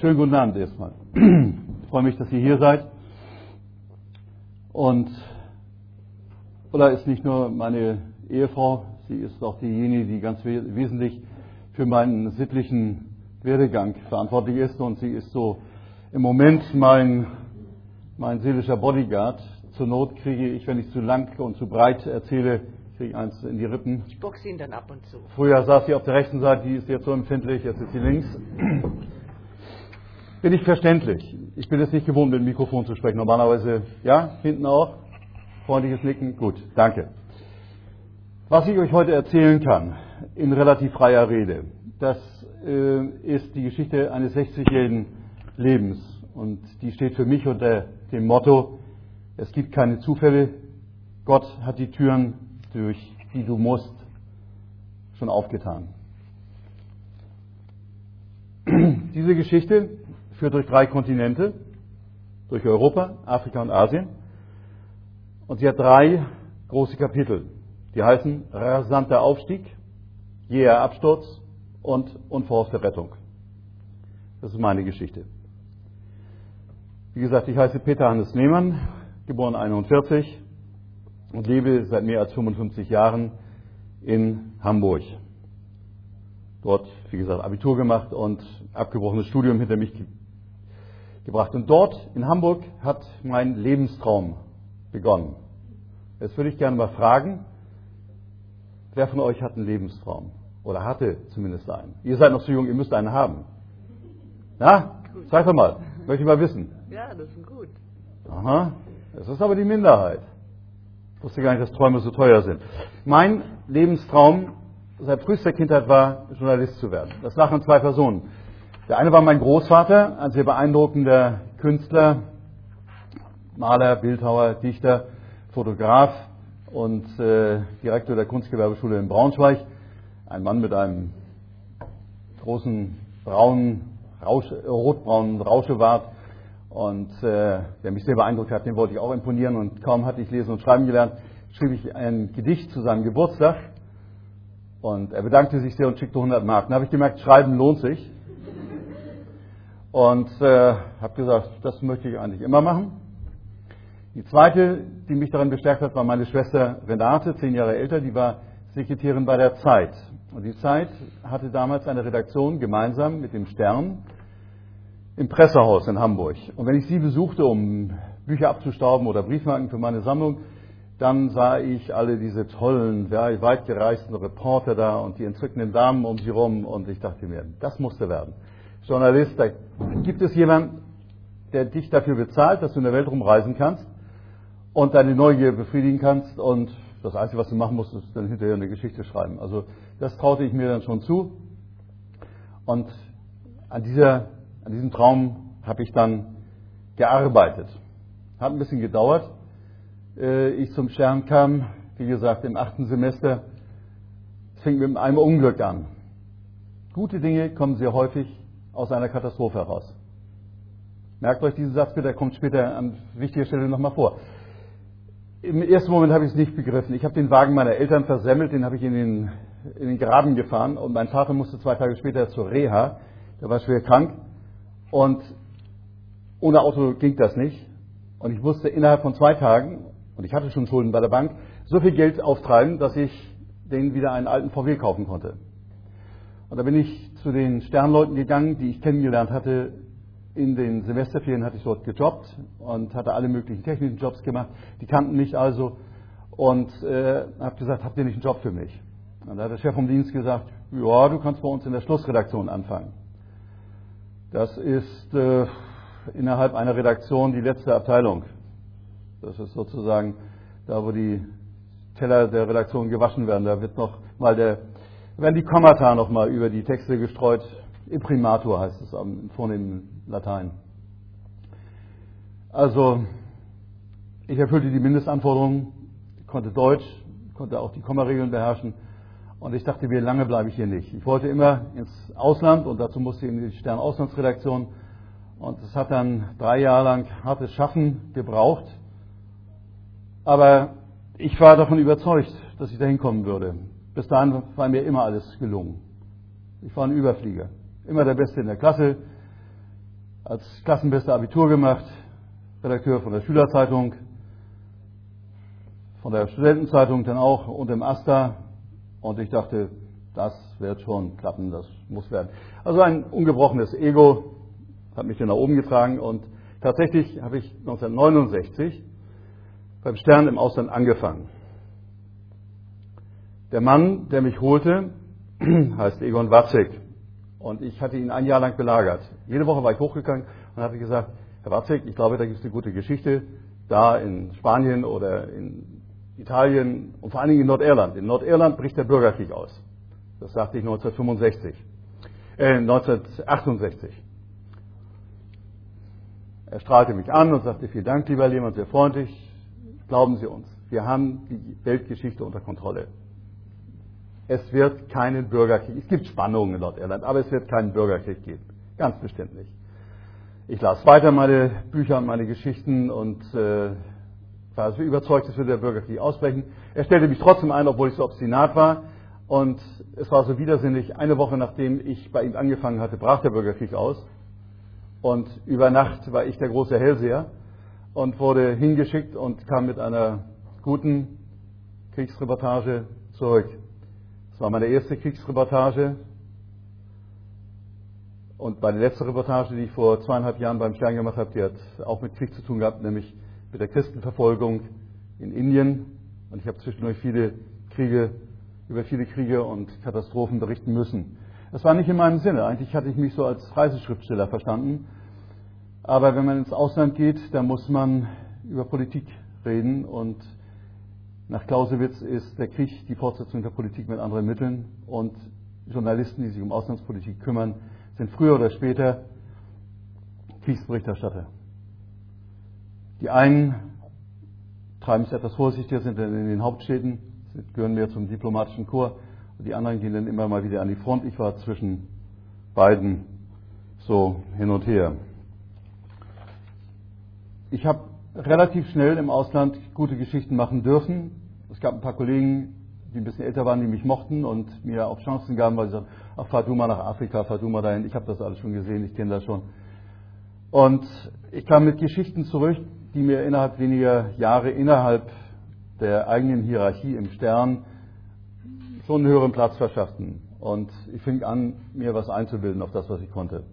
Schönen guten Abend erstmal. Ich freue mich, dass ihr hier seid. Und Ulla ist nicht nur meine Ehefrau, sie ist auch diejenige, die ganz wesentlich für meinen sittlichen Werdegang verantwortlich ist. Und sie ist so im Moment mein seelischer Bodyguard. Zur Not kriege ich, wenn ich zu lang und zu breit erzähle, kriege ich eins in die Rippen. Ich boxe ihn dann ab und zu. Früher saß sie auf der rechten Seite, die ist jetzt so empfindlich, jetzt ist sie links. Bin ich verständlich? Ich bin es nicht gewohnt, mit dem Mikrofon zu sprechen. Normalerweise, ja, hinten auch. Freundliches Nicken, gut, danke. Was ich euch heute erzählen kann, in relativ freier Rede, das ist die Geschichte eines 60-jährigen Lebens. Und die steht für mich unter dem Motto, es gibt keine Zufälle, Gott hat die Türen, durch die du musst, schon aufgetan. Diese Geschichte führt durch 3 Kontinente, durch Europa, Afrika und Asien. Und sie hat 3 große Kapitel. Die heißen rasanter Aufstieg, jäher Absturz und unverhoffte Rettung. Das ist meine Geschichte. Wie gesagt, ich heiße Peter Hannes Lehmann, geboren 41 und lebe seit mehr als 55 Jahren in Hamburg. Dort, wie gesagt, Abitur gemacht und abgebrochenes Studium hinter mich gebracht. Und dort in Hamburg hat mein Lebenstraum begonnen. Jetzt würde ich gerne mal fragen, wer von euch hat einen Lebenstraum? Oder hatte zumindest einen? Ihr seid noch zu jung, ihr müsst einen haben. Na, sag doch mal, möchte ich mal wissen. Ja, das ist gut. Aha, das ist aber die Minderheit. Ich wusste gar nicht, dass Träume so teuer sind. Mein Lebenstraum seit frühester Kindheit war, Journalist zu werden. Das lachen 2 Personen. Der eine war mein Großvater, ein sehr beeindruckender Künstler, Maler, Bildhauer, Dichter, Fotograf und Direktor der Kunstgewerbeschule in Braunschweig. Ein Mann mit einem großen rotbraunen Rauschebart und der mich sehr beeindruckt hat, den wollte ich auch imponieren und kaum hatte ich lesen und schreiben gelernt, schrieb ich ein Gedicht zu seinem Geburtstag und er bedankte sich sehr und schickte 100 Mark. Dann habe ich gemerkt, Schreiben lohnt sich und habe gesagt, das möchte ich eigentlich immer machen. Die zweite, die mich daran bestärkt hat, war meine Schwester Renate, 10 Jahre älter, die war Sekretärin bei der Zeit. Und die Zeit hatte damals eine Redaktion gemeinsam mit dem Stern im Pressehaus in Hamburg. Und wenn ich sie besuchte, um Bücher abzustauben oder Briefmarken für meine Sammlung, dann sah ich alle diese tollen, weit gereisten Reporter da und die entzückenden Damen um sie rum und ich dachte mir, das musste werden. Journalist, da gibt es jemanden, der dich dafür bezahlt, dass du in der Welt rumreisen kannst und deine Neugier befriedigen kannst und das Einzige, was du machen musst, ist dann hinterher eine Geschichte schreiben. Also das traute ich mir dann schon zu und an diesem Traum habe ich dann gearbeitet. Hat ein bisschen gedauert. Ich zum Stern kam, wie gesagt, im 8. Semester. Es fing mit einem Unglück an. Gute Dinge kommen sehr häufig aus einer Katastrophe heraus. Merkt euch diesen Satz bitte, der kommt später an wichtiger Stelle nochmal vor. Im ersten Moment habe ich es nicht begriffen. Ich habe den Wagen meiner Eltern versemmelt, den habe ich in den Graben gefahren und mein Vater musste 2 Tage später zur Reha. Der war schwer krank und ohne Auto ging das nicht. Und ich musste innerhalb von 2 Tagen, und ich hatte schon Schulden bei der Bank, so viel Geld auftreiben, dass ich denen wieder einen alten VW kaufen konnte. Und da bin ich zu den Sternleuten gegangen, die ich kennengelernt hatte. In den Semesterferien hatte ich dort gejobbt und hatte alle möglichen technischen Jobs gemacht. Die kannten mich also und habe gesagt, habt ihr nicht einen Job für mich? Und da hat der Chef vom Dienst gesagt, ja, du kannst bei uns in der Schlussredaktion anfangen. Das ist innerhalb einer Redaktion die letzte Abteilung. Das ist sozusagen da, wo die Teller der Redaktion gewaschen werden. Da wird noch mal werden die Kommata noch mal über die Texte gestreut. Imprimatur heißt es am vornehmen Latein. Also, ich erfüllte die Mindestanforderungen, konnte Deutsch, konnte auch die Kommaregeln beherrschen und ich dachte, wie lange bleibe ich hier nicht. Ich wollte immer ins Ausland und dazu musste ich in die Stern-Auslandsredaktion und es hat dann 3 Jahre lang hartes Schaffen gebraucht, aber ich war davon überzeugt, dass ich dahin kommen würde. Bis dahin war mir immer alles gelungen. Ich war ein Überflieger. Immer der Beste in der Klasse, als Klassenbester Abitur gemacht, Redakteur von der Schülerzeitung, von der Studentenzeitung dann auch und im AStA. Und ich dachte, das wird schon klappen, das muss werden. Also ein ungebrochenes Ego hat mich dann nach oben getragen und tatsächlich habe ich 1969 beim Stern im Ausland angefangen. Der Mann, der mich holte, heißt Egon Watzig und ich hatte ihn ein Jahr lang belagert. Jede Woche war ich hochgegangen und hatte gesagt, Herr Watzig, ich glaube, da gibt es eine gute Geschichte, da in Spanien oder in Italien und vor allen Dingen in Nordirland. In Nordirland bricht der Bürgerkrieg aus. Das sagte ich 1968. Er strahlte mich an und sagte, vielen Dank, lieber Lehmann, sehr freundlich. Glauben Sie uns, wir haben die Weltgeschichte unter Kontrolle. Es wird keinen Bürgerkrieg, es gibt Spannungen in Nordirland, aber es wird keinen Bürgerkrieg geben. Ganz bestimmt nicht. Ich las weiter meine Bücher und meine Geschichten und war so überzeugt, dass wir der Bürgerkrieg ausbrechen. Er stellte mich trotzdem ein, obwohl ich so obstinat war. Und es war so widersinnig. Eine Woche nachdem ich bei ihm angefangen hatte, brach der Bürgerkrieg aus. Und über Nacht war ich der große Hellseher und wurde hingeschickt und kam mit einer guten Kriegsreportage zurück. Das war meine erste Kriegsreportage. Und meine letzte Reportage, die ich vor 2,5 Jahren beim Stern gemacht habe, die hat auch mit Krieg zu tun gehabt, nämlich mit der Christenverfolgung in Indien. Und ich habe zwischendurch über viele Kriege und Katastrophen berichten müssen. Das war nicht in meinem Sinne. Eigentlich hatte ich mich so als Reiseschriftsteller verstanden. Aber wenn man ins Ausland geht, dann muss man über Politik reden. Und nach Clausewitz ist der Krieg die Fortsetzung der Politik mit anderen Mitteln. Und Journalisten, die sich um Auslandspolitik kümmern, sind früher oder später Kriegsberichterstatter. Die einen treiben es etwas vorsichtiger, sind dann in den Hauptstädten, gehören mehr zum diplomatischen Korps, und die anderen gehen dann immer mal wieder an die Front. Ich war zwischen beiden so hin und her. Ich habe relativ schnell im Ausland gute Geschichten machen dürfen. Es gab ein paar Kollegen, die ein bisschen älter waren, die mich mochten und mir auch Chancen gaben, weil sie sagten, ach, fahr du mal nach Afrika, fahr du mal dahin, ich habe das alles schon gesehen, ich kenne das schon. Und ich kam mit Geschichten zurück, die mir innerhalb weniger Jahre innerhalb der eigenen Hierarchie im Stern schon einen höheren Platz verschafften. Und ich fing an, mir was einzubilden auf das, was ich konnte.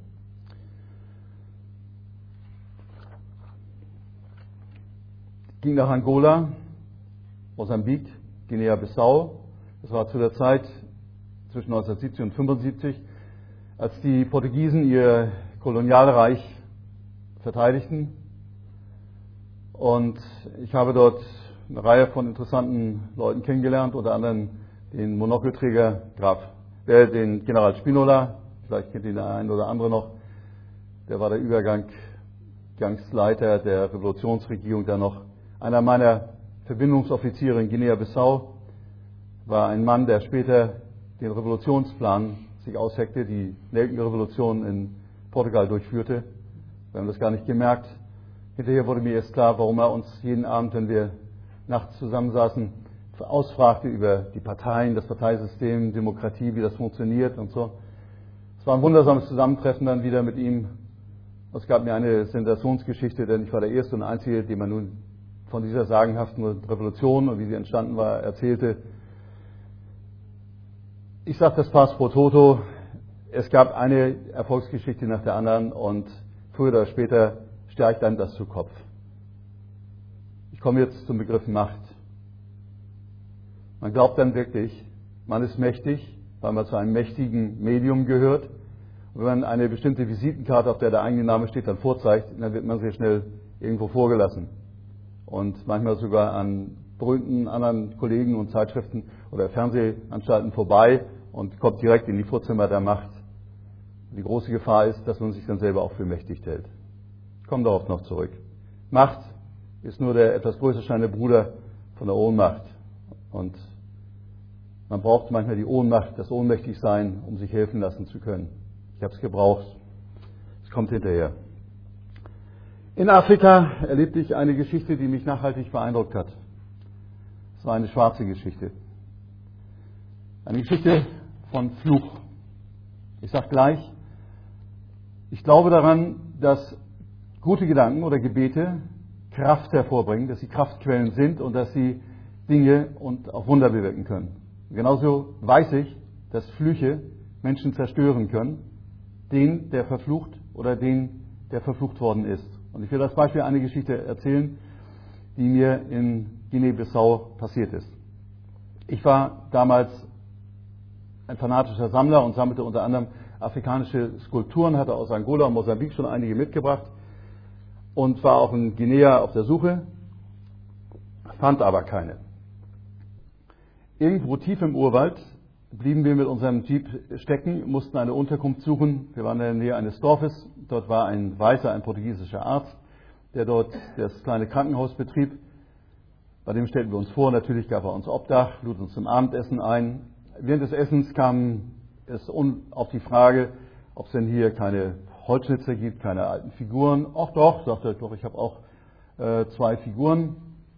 Ich ging nach Angola, Mosambik, Guinea-Bissau. Das war zu der Zeit zwischen 1970 und 1975, als die Portugiesen ihr Kolonialreich verteidigten. Und ich habe dort eine Reihe von interessanten Leuten kennengelernt, unter anderem den Monokelträger den General Spinola, vielleicht kennt ihn der eine oder andere noch, der war der Übergangsleiter der Revolutionsregierung da noch. Einer meiner Verbindungsoffiziere in Guinea-Bissau war ein Mann, der später den Revolutionsplan sich ausheckte, die Nelkenrevolution in Portugal durchführte. Wir haben das gar nicht gemerkt. Hinterher wurde mir erst klar, warum er uns jeden Abend, wenn wir nachts zusammensaßen, ausfragte über die Parteien, das Parteisystem, Demokratie, wie das funktioniert und so. Es war ein wundersames Zusammentreffen dann wieder mit ihm. Es gab mir eine Sensationsgeschichte, denn ich war der Erste und Einzige, dem man nun von dieser sagenhaften Revolution und wie sie entstanden war, erzählte. Ich sage das Pass pro Toto. Es gab eine Erfolgsgeschichte nach der anderen und früher oder später stärkt dann das zu Kopf. Ich komme jetzt zum Begriff Macht. Man glaubt dann wirklich, man ist mächtig, weil man zu einem mächtigen Medium gehört. Und wenn man eine bestimmte Visitenkarte, auf der der eigene Name steht, dann vorzeigt, dann wird man sehr schnell irgendwo vorgelassen. Und manchmal sogar an berühmten anderen Kollegen und Zeitschriften oder Fernsehanstalten vorbei und kommt direkt in die Vorzimmer der Macht. Die große Gefahr ist, dass man sich dann selber auch für mächtig hält. Ich komme darauf noch zurück. Macht ist nur der etwas größer scheinende Bruder von der Ohnmacht. Und man braucht manchmal die Ohnmacht, das Ohnmächtigsein, um sich helfen lassen zu können. Ich habe es gebraucht. Es kommt hinterher. In Afrika erlebte ich eine Geschichte, die mich nachhaltig beeindruckt hat. Es war eine schwarze Geschichte. Eine Geschichte von Fluch. Ich sage gleich, ich glaube daran, dass gute Gedanken oder Gebete Kraft hervorbringen, dass sie Kraftquellen sind und dass sie Dinge und auch Wunder bewirken können. Genauso weiß ich, dass Flüche Menschen zerstören können, den, der verflucht oder den, der verflucht worden ist. Und ich will als Beispiel eine Geschichte erzählen, die mir in Guinea-Bissau passiert ist. Ich war damals ein fanatischer Sammler und sammelte unter anderem afrikanische Skulpturen, hatte aus Angola und Mosambik schon einige mitgebracht und war auch in Guinea auf der Suche, fand aber keine. Irgendwo tief im Urwald blieben wir mit unserem Jeep stecken, mussten eine Unterkunft suchen. Wir waren in der Nähe eines Dorfes. Dort war ein Weißer, ein portugiesischer Arzt, der dort das kleine Krankenhaus betrieb. Bei dem stellten wir uns vor, natürlich gab er uns Obdach, lud uns zum Abendessen ein. Während des Essens kam es auf die Frage, ob es denn hier keine Holzschnitzer gibt, keine alten Figuren. Ach doch, sagte er, doch, ich habe auch 2 Figuren.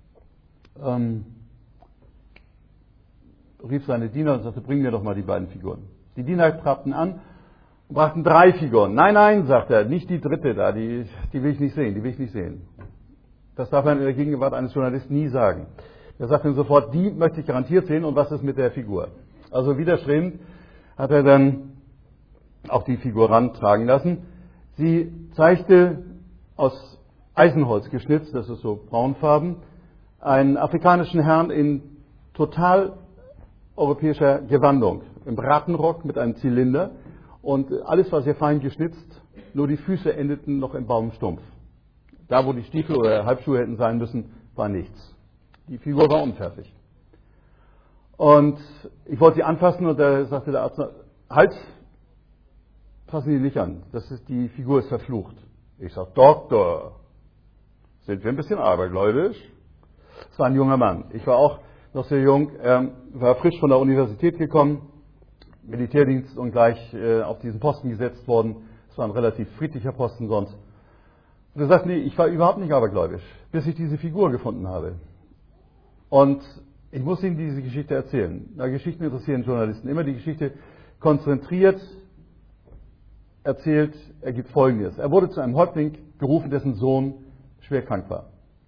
Rief seine Diener und sagte, bring mir doch mal die beiden Figuren. Die Diener trabten an und brachten 3 Figuren. Nein, nein, sagt er, nicht die dritte da, die will ich nicht sehen, die will ich nicht sehen. Das darf man in der Gegenwart eines Journalisten nie sagen. Er sagte ihm sofort, die möchte ich garantiert sehen und was ist mit der Figur? Also widerstrebend hat er dann auch die Figur rantragen lassen. Sie zeigte aus Eisenholz geschnitzt, das ist so braunfarben, einen afrikanischen Herrn in total europäischer Gewandung, im Bratenrock mit einem Zylinder und alles war sehr fein geschnitzt, nur die Füße endeten noch im Baumstumpf. Da, wo die Stiefel oder Halbschuhe hätten sein müssen, war nichts. Die Figur war unfertig. Und ich wollte sie anfassen und da sagte der Arzt, halt, fassen Sie nicht an, die Figur ist verflucht. Ich sage, Doktor, sind wir ein bisschen abergläubisch? Es war ein junger Mann. Ich war auch noch sehr jung, war frisch von der Universität gekommen, Militärdienst und gleich auf diesen Posten gesetzt worden. Es war ein relativ friedlicher Posten sonst. Und er sagt, nee, ich war überhaupt nicht abergläubisch, bis ich diese Figur gefunden habe. Und ich muss Ihnen diese Geschichte erzählen. Na, Geschichten interessieren Journalisten immer. Die Geschichte konzentriert erzählt, er gibt Folgendes. Er wurde zu einem Häuptling gerufen, dessen Sohn schwer krank war.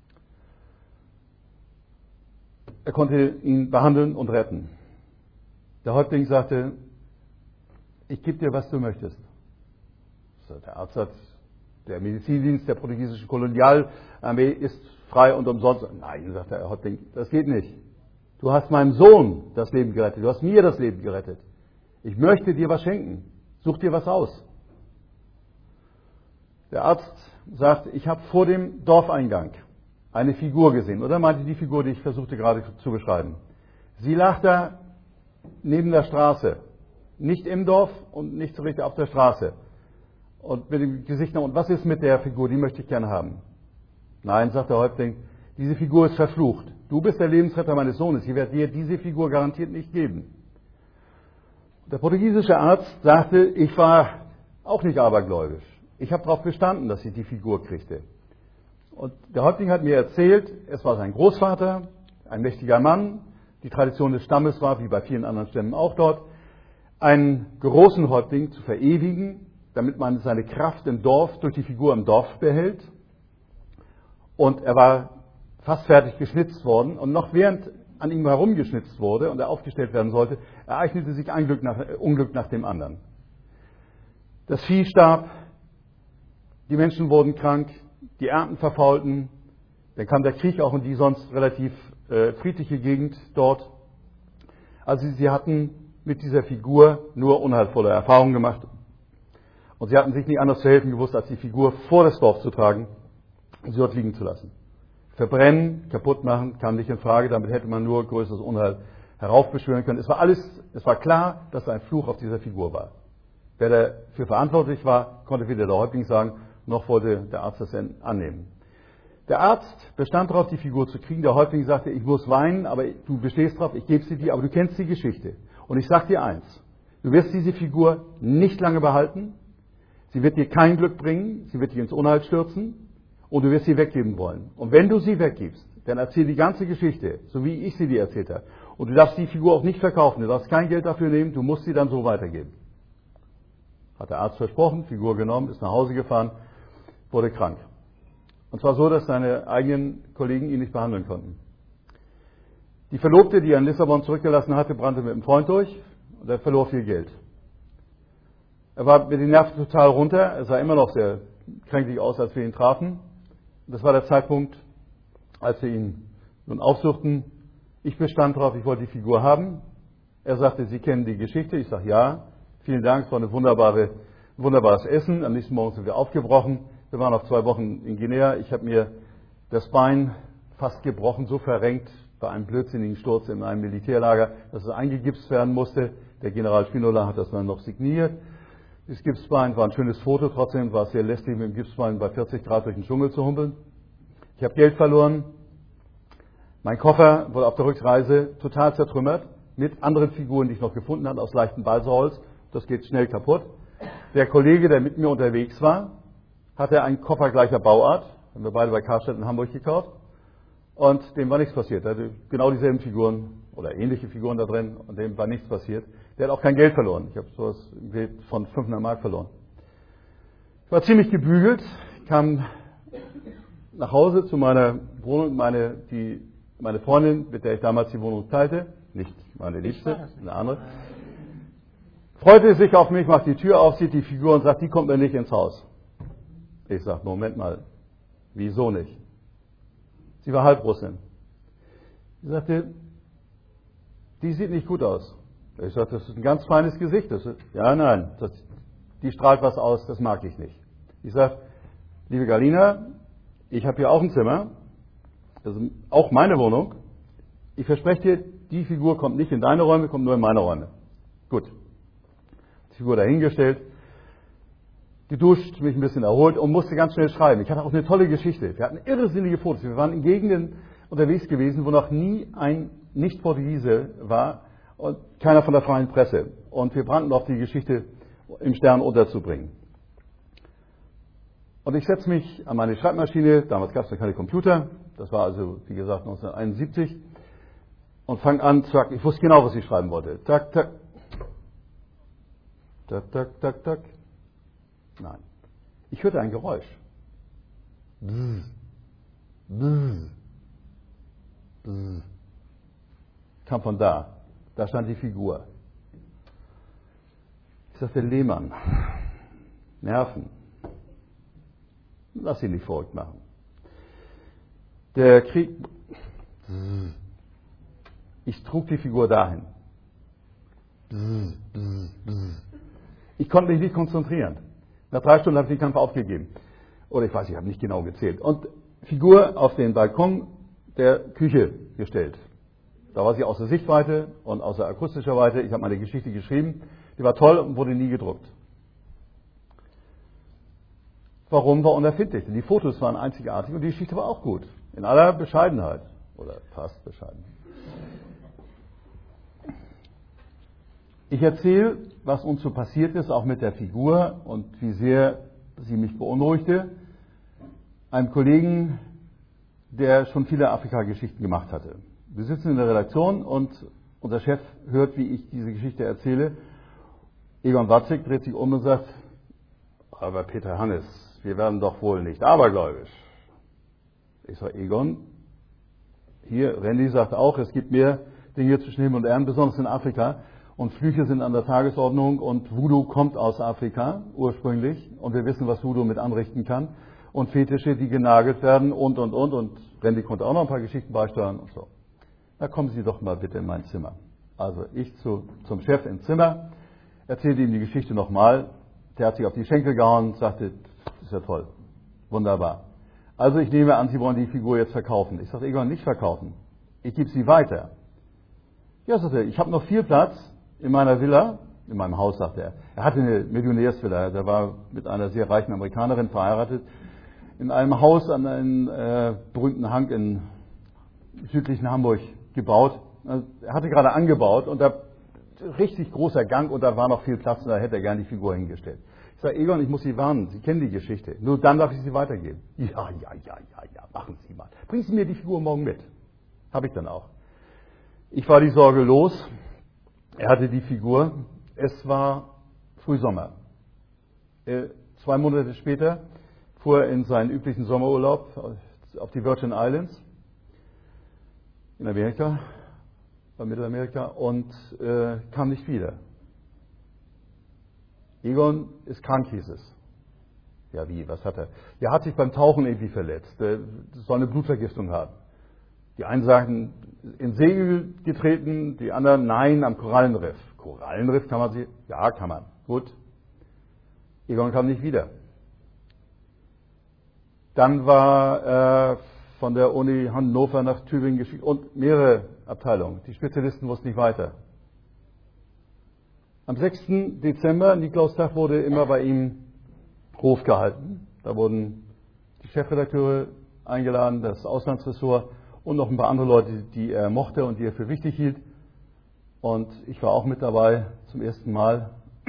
Er konnte ihn behandeln und retten. Der Häuptling sagte, ich gebe dir, was du möchtest. Der Arzt sagt, der Medizindienst der portugiesischen Kolonialarmee ist frei und umsonst. Nein, sagt der Häuptling, das geht nicht. Du hast meinem Sohn das Leben gerettet, du hast mir das Leben gerettet. Ich möchte dir was schenken. Such dir was aus. Der Arzt sagt, ich habe vor dem Dorfeingang eine Figur gesehen. Oder meinte die Figur, die ich versuchte gerade zu beschreiben. Sie lag da neben der Straße. Nicht im Dorf und nicht so richtig auf der Straße. Und mit dem Gesicht nach unten. Was ist mit der Figur? Die möchte ich gerne haben. Nein, sagt der Häuptling, diese Figur ist verflucht. Du bist der Lebensretter meines Sohnes. Ich werde dir diese Figur garantiert nicht geben. Der portugiesische Arzt sagte, ich war auch nicht abergläubisch. Ich habe darauf bestanden, dass ich die Figur kriegte. Und der Häuptling hat mir erzählt, es war sein Großvater, ein mächtiger Mann. Die Tradition des Stammes war, wie bei vielen anderen Stämmen auch dort, einen großen Häuptling zu verewigen, damit man seine Kraft im Dorf durch die Figur im Dorf behält. Und er war fast fertig geschnitzt worden. Und noch während an ihm herumgeschnitzt wurde und er aufgestellt werden sollte, ereignete sich ein Unglück nach dem anderen. Das Vieh starb, die Menschen wurden krank, die Ernten verfaulten, dann kam der Krieg auch in die sonst relativ friedliche Gegend dort. Also sie hatten mit dieser Figur nur unheilvolle Erfahrungen gemacht. Und sie hatten sich nicht anders zu helfen gewusst, als die Figur vor das Dorf zu tragen und sie dort liegen zu lassen. Verbrennen, kaputt machen, kam nicht in Frage, damit hätte man nur größeres Unheil heraufbeschwören können. Es war klar, dass ein Fluch auf dieser Figur war. Wer dafür verantwortlich war, konnte weder der Häuptling sagen, noch wollte der Arzt das annehmen. Der Arzt bestand darauf, die Figur zu kriegen. Der Häuptling sagte, ich muss weinen, aber du bestehst darauf, ich gebe sie dir, aber du kennst die Geschichte. Und ich sage dir eins, du wirst diese Figur nicht lange behalten, sie wird dir kein Glück bringen, sie wird dich ins Unheil stürzen und du wirst sie weggeben wollen. Und wenn du sie weggibst, dann erzähl die ganze Geschichte, so wie ich sie dir erzählt habe. Und du darfst die Figur auch nicht verkaufen, du darfst kein Geld dafür nehmen, du musst sie dann so weitergeben. Hat der Arzt versprochen, Figur genommen, ist nach Hause gefahren. wurde krank. Und zwar so, dass seine eigenen Kollegen ihn nicht behandeln konnten. Die Verlobte, die er in Lissabon zurückgelassen hatte, brannte mit einem Freund durch und er verlor viel Geld. Er war mit den Nerven total runter, er sah immer noch sehr kränklich aus, als wir ihn trafen. Das war der Zeitpunkt, als wir ihn nun aufsuchten. Ich bestand darauf, ich wollte die Figur haben. Er sagte, Sie kennen die Geschichte. Ich sage, ja, vielen Dank, es war ein wunderbares Essen. Am nächsten Morgen sind wir aufgebrochen. Wir waren noch 2 Wochen in Guinea. Ich habe mir das Bein fast gebrochen, so verrenkt bei einem blödsinnigen Sturz in einem Militärlager, dass es eingegipst werden musste. Der General Spinola hat das dann noch signiert. Das Gipsbein war ein schönes Foto, trotzdem war es sehr lästig, mit dem Gipsbein bei 40 Grad durch den Dschungel zu humpeln. Ich habe Geld verloren. Mein Koffer wurde auf der Rückreise total zertrümmert, mit anderen Figuren, die ich noch gefunden habe, aus leichtem Balsaholz. Das geht schnell kaputt. Der Kollege, der mit mir unterwegs war, hatte einen Koffer gleicher Bauart, haben wir beide bei Karstadt in Hamburg gekauft, und dem war nichts passiert. Er hatte genau dieselben Figuren oder ähnliche Figuren da drin und dem war nichts passiert. Der hat auch kein Geld verloren. Ich habe sowas im Wert von 500 Mark verloren. Ich war ziemlich gebügelt, kam nach Hause zu meiner Wohnung, meine Freundin, mit der ich damals die Wohnung teilte, nicht meine Liebste, eine andere, freute sich auf mich, macht die Tür auf, sieht die Figur und sagt, die kommt mir nicht ins Haus. Ich sage, Moment mal, wieso nicht? Sie war Halbrussin. Sie sagte, die sieht nicht gut aus. Ich sagte, das ist ein ganz feines Gesicht. Nein, die strahlt was aus, das mag ich nicht. Ich sage, liebe Galina, ich habe hier auch ein Zimmer, das ist auch meine Wohnung. Ich verspreche dir, die Figur kommt nicht in deine Räume, kommt nur in meine Räume. Gut. Die Figur dahingestellt, geduscht, mich ein bisschen erholt und musste ganz schnell schreiben. Ich hatte auch eine tolle Geschichte. Wir hatten irrsinnige Fotos. Wir waren in Gegenden unterwegs gewesen, wo noch nie ein Nicht-Portugiese war und keiner von der freien Presse. Und wir brannten auf die Geschichte im Stern unterzubringen. Und ich setze mich an meine Schreibmaschine, damals gab es noch keine Computer, das war also, wie gesagt, 1971, und fange an, zack, ich wusste genau, was ich schreiben wollte. Tak, tak, tak, tak, tak, tak. Nein. Ich hörte ein Geräusch. Bzz, bzz, bzz. Kam von da. Da stand die Figur. Ich sagte, Lehmann, Nerven. Lass ihn nicht verrückt machen. Der Krieg. Bzz. Ich trug die Figur dahin. Bzz, bzz, bzz. Ich konnte mich nicht konzentrieren. Nach 3 Stunden habe ich den Kampf aufgegeben. Oder ich weiß, ich habe nicht genau gezählt. Und Figur auf den Balkon der Küche gestellt. Da war sie außer Sichtweite und außer akustischer Weite. Ich habe meine Geschichte geschrieben. Die war toll und wurde nie gedruckt. Warum? War unerfindlich. Denn die Fotos waren einzigartig und die Geschichte war auch gut. In aller Bescheidenheit. Oder fast bescheiden. Ich erzähle, was uns so passiert ist, auch mit der Figur und wie sehr sie mich beunruhigte, einem Kollegen, der schon viele Afrika-Geschichten gemacht hatte. Wir sitzen in der Redaktion und unser Chef hört, wie ich diese Geschichte erzähle. Egon Watzig dreht sich um und sagt, aber Peter Hannes, wir werden doch wohl nicht abergläubisch. Ich sage, Egon, hier, Randy sagt auch, es gibt mehr Dinge zwischen Himmel und Erden, besonders in Afrika. Und Flüche sind an der Tagesordnung und Voodoo kommt aus Afrika ursprünglich und wir wissen, was Voodoo mit anrichten kann und Fetische, die genagelt werden und Randy konnte auch noch ein paar Geschichten beisteuern und so. Na, kommen Sie doch mal bitte in mein Zimmer. Also ich zum Chef ins Zimmer, erzählte ihm die Geschichte nochmal, der hat sich auf die Schenkel gehauen, sagte, das ist ja toll, wunderbar. Also ich nehme an, Sie wollen die Figur jetzt verkaufen. Ich sage, Egon, nicht verkaufen, ich gebe sie weiter. Ja, sagte er, ich habe noch viel Platz in meiner Villa, in meinem Haus, sagt er. Er hatte eine Millionärsvilla, der war mit einer sehr reichen Amerikanerin verheiratet, in einem Haus an einem berühmten Hang in südlichen Hamburg gebaut. Also, er hatte gerade angebaut und da richtig großer Gang und da war noch viel Platz und da hätte er gerne die Figur hingestellt. Ich sage, Egon, ich muss Sie warnen, Sie kennen die Geschichte. Nur dann darf ich sie weitergeben. Ja, machen Sie mal. Bringen Sie mir die Figur morgen mit. Habe ich dann auch. Ich war die Sorge los. Er hatte die Figur. Es war Frühsommer. 2 Monate später fuhr in seinen üblichen Sommerurlaub auf die Virgin Islands in Amerika, bei Mittelamerika, und kam nicht wieder. Egon ist krank, hieß es. Ja, wie, was hat er? Er hat sich beim Tauchen irgendwie verletzt, soll eine Blutvergiftung haben. Die einen sagen, in See getreten, die anderen, nein, am Korallenriff. Korallenriff kann man sie? Ja, kann man. Gut. Egon kam nicht wieder. Dann war er von der Uni Hannover nach Tübingen geschickt und mehrere Abteilungen. Die Spezialisten wussten nicht weiter. Am 6. Dezember, Nikolaustag, wurde immer bei ihm Hof gehalten. Da wurden die Chefredakteure eingeladen, das Auslandsressort und noch ein paar andere Leute, die er mochte und die er für wichtig hielt. Und ich war auch mit dabei zum ersten Mal,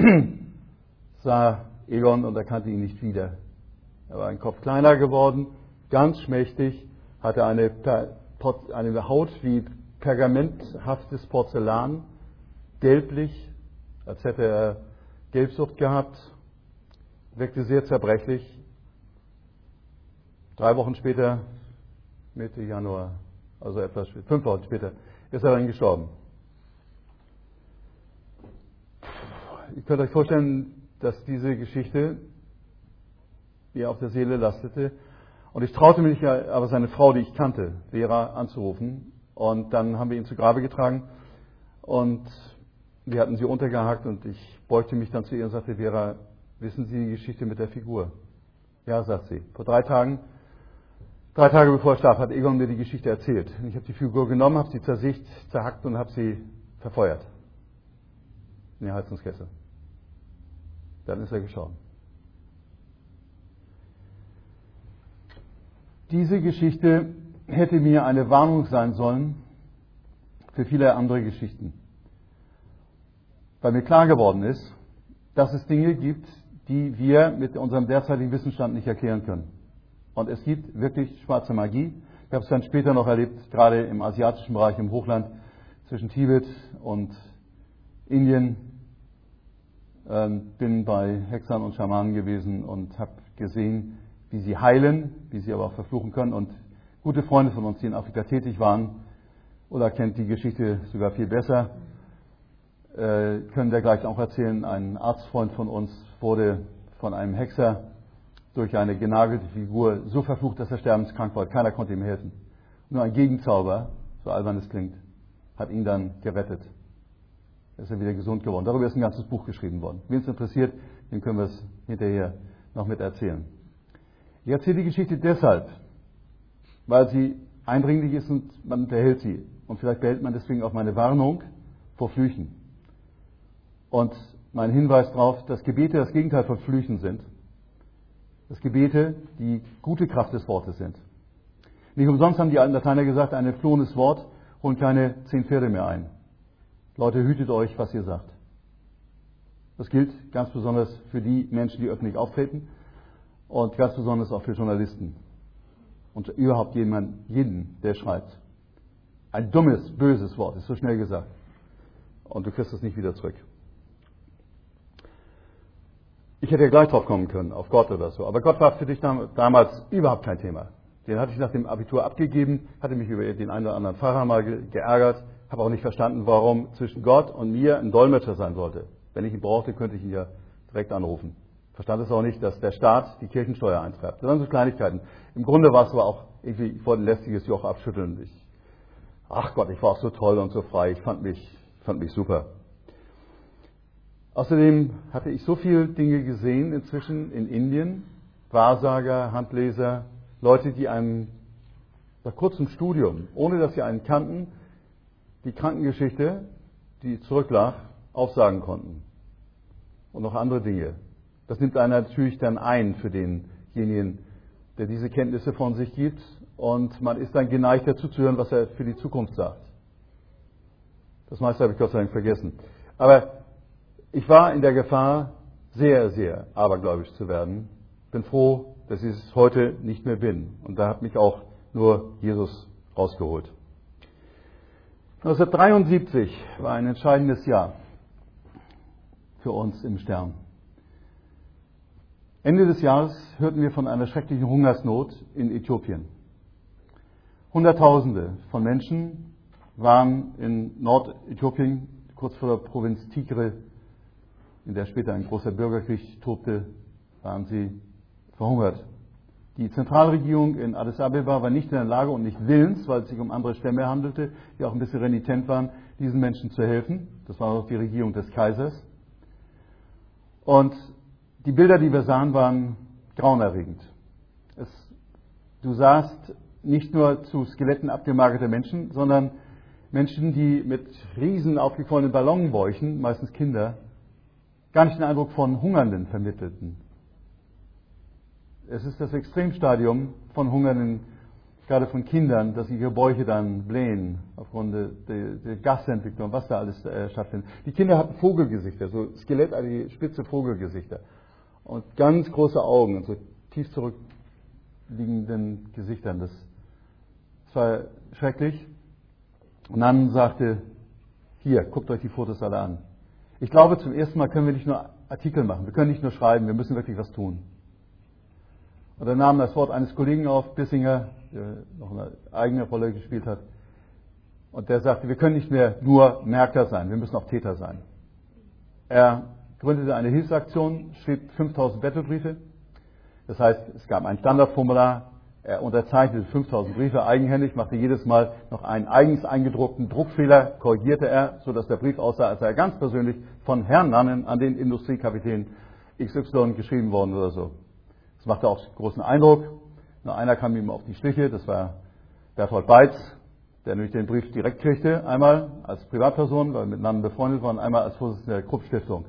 sah Egon und erkannte ihn nicht wieder. Er war ein Kopf kleiner geworden, ganz schmächtig, hatte eine Haut wie pergamenthaftes Porzellan, gelblich, als hätte er Gelbsucht gehabt, wirkte sehr zerbrechlich. 3 Wochen später, Mitte Januar, also etwas später, 5 Wochen später, ist er dann gestorben. Ihr könnt euch vorstellen, dass diese Geschichte mir auf der Seele lastete. Und ich traute mich aber seine Frau, die ich kannte, Vera, anzurufen. Und dann haben wir ihn zu Grabe getragen und wir hatten sie untergehakt und ich beugte mich dann zu ihr und sagte, Vera, wissen Sie die Geschichte mit der Figur? Ja, sagt sie. Vor 3 Tage bevor er starb, hat Egon mir die Geschichte erzählt. Ich habe die Figur genommen, habe sie zerhackt und habe sie verfeuert. In die Heizungskessel. Dann ist er gestorben. Diese Geschichte hätte mir eine Warnung sein sollen für viele andere Geschichten. Weil mir klar geworden ist, dass es Dinge gibt, die wir mit unserem derzeitigen Wissensstand nicht erklären können. Und es gibt wirklich schwarze Magie. Ich habe es dann später noch erlebt, gerade im asiatischen Bereich, im Hochland zwischen Tibet und Indien. Bin bei Hexern und Schamanen gewesen und habe gesehen, wie sie heilen, wie sie aber auch verfluchen können. Und gute Freunde von uns, die in Afrika tätig waren, oder kennt die Geschichte sogar viel besser, können dergleichen auch erzählen. Ein Arztfreund von uns wurde von einem Hexer durch eine genagelte Figur so verflucht, dass er sterbenskrank war. Keiner konnte ihm helfen. Nur ein Gegenzauber, so albern es klingt, hat ihn dann gerettet. Er ist wieder gesund geworden. Darüber ist ein ganzes Buch geschrieben worden. Wen es interessiert, dem können wir es hinterher noch mit erzählen. Ich erzähle die Geschichte deshalb, weil sie eindringlich ist und man unterhält sie. Und vielleicht behält man deswegen auch meine Warnung vor Flüchen. Und mein Hinweis darauf, dass Gebete das Gegenteil von Flüchen sind. Dass Gebete die gute Kraft des Wortes sind. Nicht umsonst haben die alten Lateiner gesagt, ein entflohenes Wort holt keine 10 Pferde mehr ein. Leute, hütet euch, was ihr sagt. Das gilt ganz besonders für die Menschen, die öffentlich auftreten und ganz besonders auch für Journalisten und überhaupt jeden, der schreibt. Ein dummes, böses Wort ist so schnell gesagt und du kriegst es nicht wieder zurück. Ich hätte ja gleich drauf kommen können, auf Gott oder so, aber Gott war für dich damals überhaupt kein Thema. Den hatte ich nach dem Abitur abgegeben, hatte mich über den einen oder anderen Pfarrer mal geärgert, habe auch nicht verstanden, warum zwischen Gott und mir ein Dolmetscher sein sollte. Wenn ich ihn brauchte, könnte ich ihn ja direkt anrufen. Verstand es auch nicht, dass der Staat die Kirchensteuer eintreibt. Das waren so Kleinigkeiten. Im Grunde war es aber auch irgendwie, ich wollte ein lästiges Joch abschütteln. Ach Gott, ich war auch so toll und so frei. Ich fand mich super. Außerdem hatte ich so viele Dinge gesehen inzwischen in Indien. Wahrsager, Handleser, Leute, die einem nach kurzem Studium, ohne dass sie einen kannten, die Krankengeschichte, die zurücklag, aufsagen konnten. Und noch andere Dinge. Das nimmt einer natürlich dann ein für denjenigen, der diese Kenntnisse von sich gibt. Und man ist dann geneigt, dazu zu hören, was er für die Zukunft sagt. Das meiste habe ich Gott sei Dank vergessen. Aber ich war in der Gefahr, sehr, sehr abergläubisch zu werden. Bin froh, dass ich es heute nicht mehr bin. Und da hat mich auch nur Jesus rausgeholt. 1973 war ein entscheidendes Jahr für uns im Stern. Ende des Jahres hörten wir von einer schrecklichen Hungersnot in Äthiopien. Hunderttausende von Menschen waren in Nordäthiopien, kurz vor der Provinz Tigre, in der später ein großer Bürgerkrieg tobte, waren sie verhungert. Die Zentralregierung in Addis Abeba war nicht in der Lage und nicht willens, weil es sich um andere Stämme handelte, die auch ein bisschen renitent waren, diesen Menschen zu helfen. Das war auch die Regierung des Kaisers. Und die Bilder, die wir sahen, waren grauenerregend. Du sahst nicht nur zu Skeletten abgemagerte Menschen, sondern Menschen, die mit riesen aufgequollenen Ballonbäuchen, meistens Kinder, gar nicht den Eindruck von Hungernden vermittelten. Es ist das Extremstadium von Hungernden, gerade von Kindern, dass ihre Bäuche dann blähen, aufgrund der Gasentwicklung, was da alles stattfindet. Die Kinder hatten Vogelgesichter, so skelettartige, spitze Vogelgesichter und ganz große Augen und so tief zurückliegenden Gesichtern. Das war schrecklich. Und dann sagte, hier, guckt euch die Fotos alle an. Ich glaube, zum ersten Mal können wir nicht nur Artikel machen, wir können nicht nur schreiben, wir müssen wirklich was tun. Und er nahm das Wort eines Kollegen auf, Bissinger, der noch eine eigene Rolle gespielt hat. Und der sagte, wir können nicht mehr nur Merker sein, wir müssen auch Täter sein. Er gründete eine Hilfsaktion, schrieb 5000 Bettelbriefe. Das heißt, es gab ein Standardformular, er unterzeichnete 5000 Briefe eigenhändig, machte jedes Mal noch einen eigens eingedruckten Druckfehler, korrigierte er, sodass der Brief aussah, als sei er ganz persönlich von Herrn Nannen an den Industriekapitän XY geschrieben worden oder so. Das machte auch großen Eindruck. Nur einer kam ihm auf die Schliche, das war Berthold Beitz, der nämlich den Brief direkt kriegte, einmal als Privatperson, weil wir miteinander befreundet waren, einmal als Vorsitzender der Krupp-Stiftung.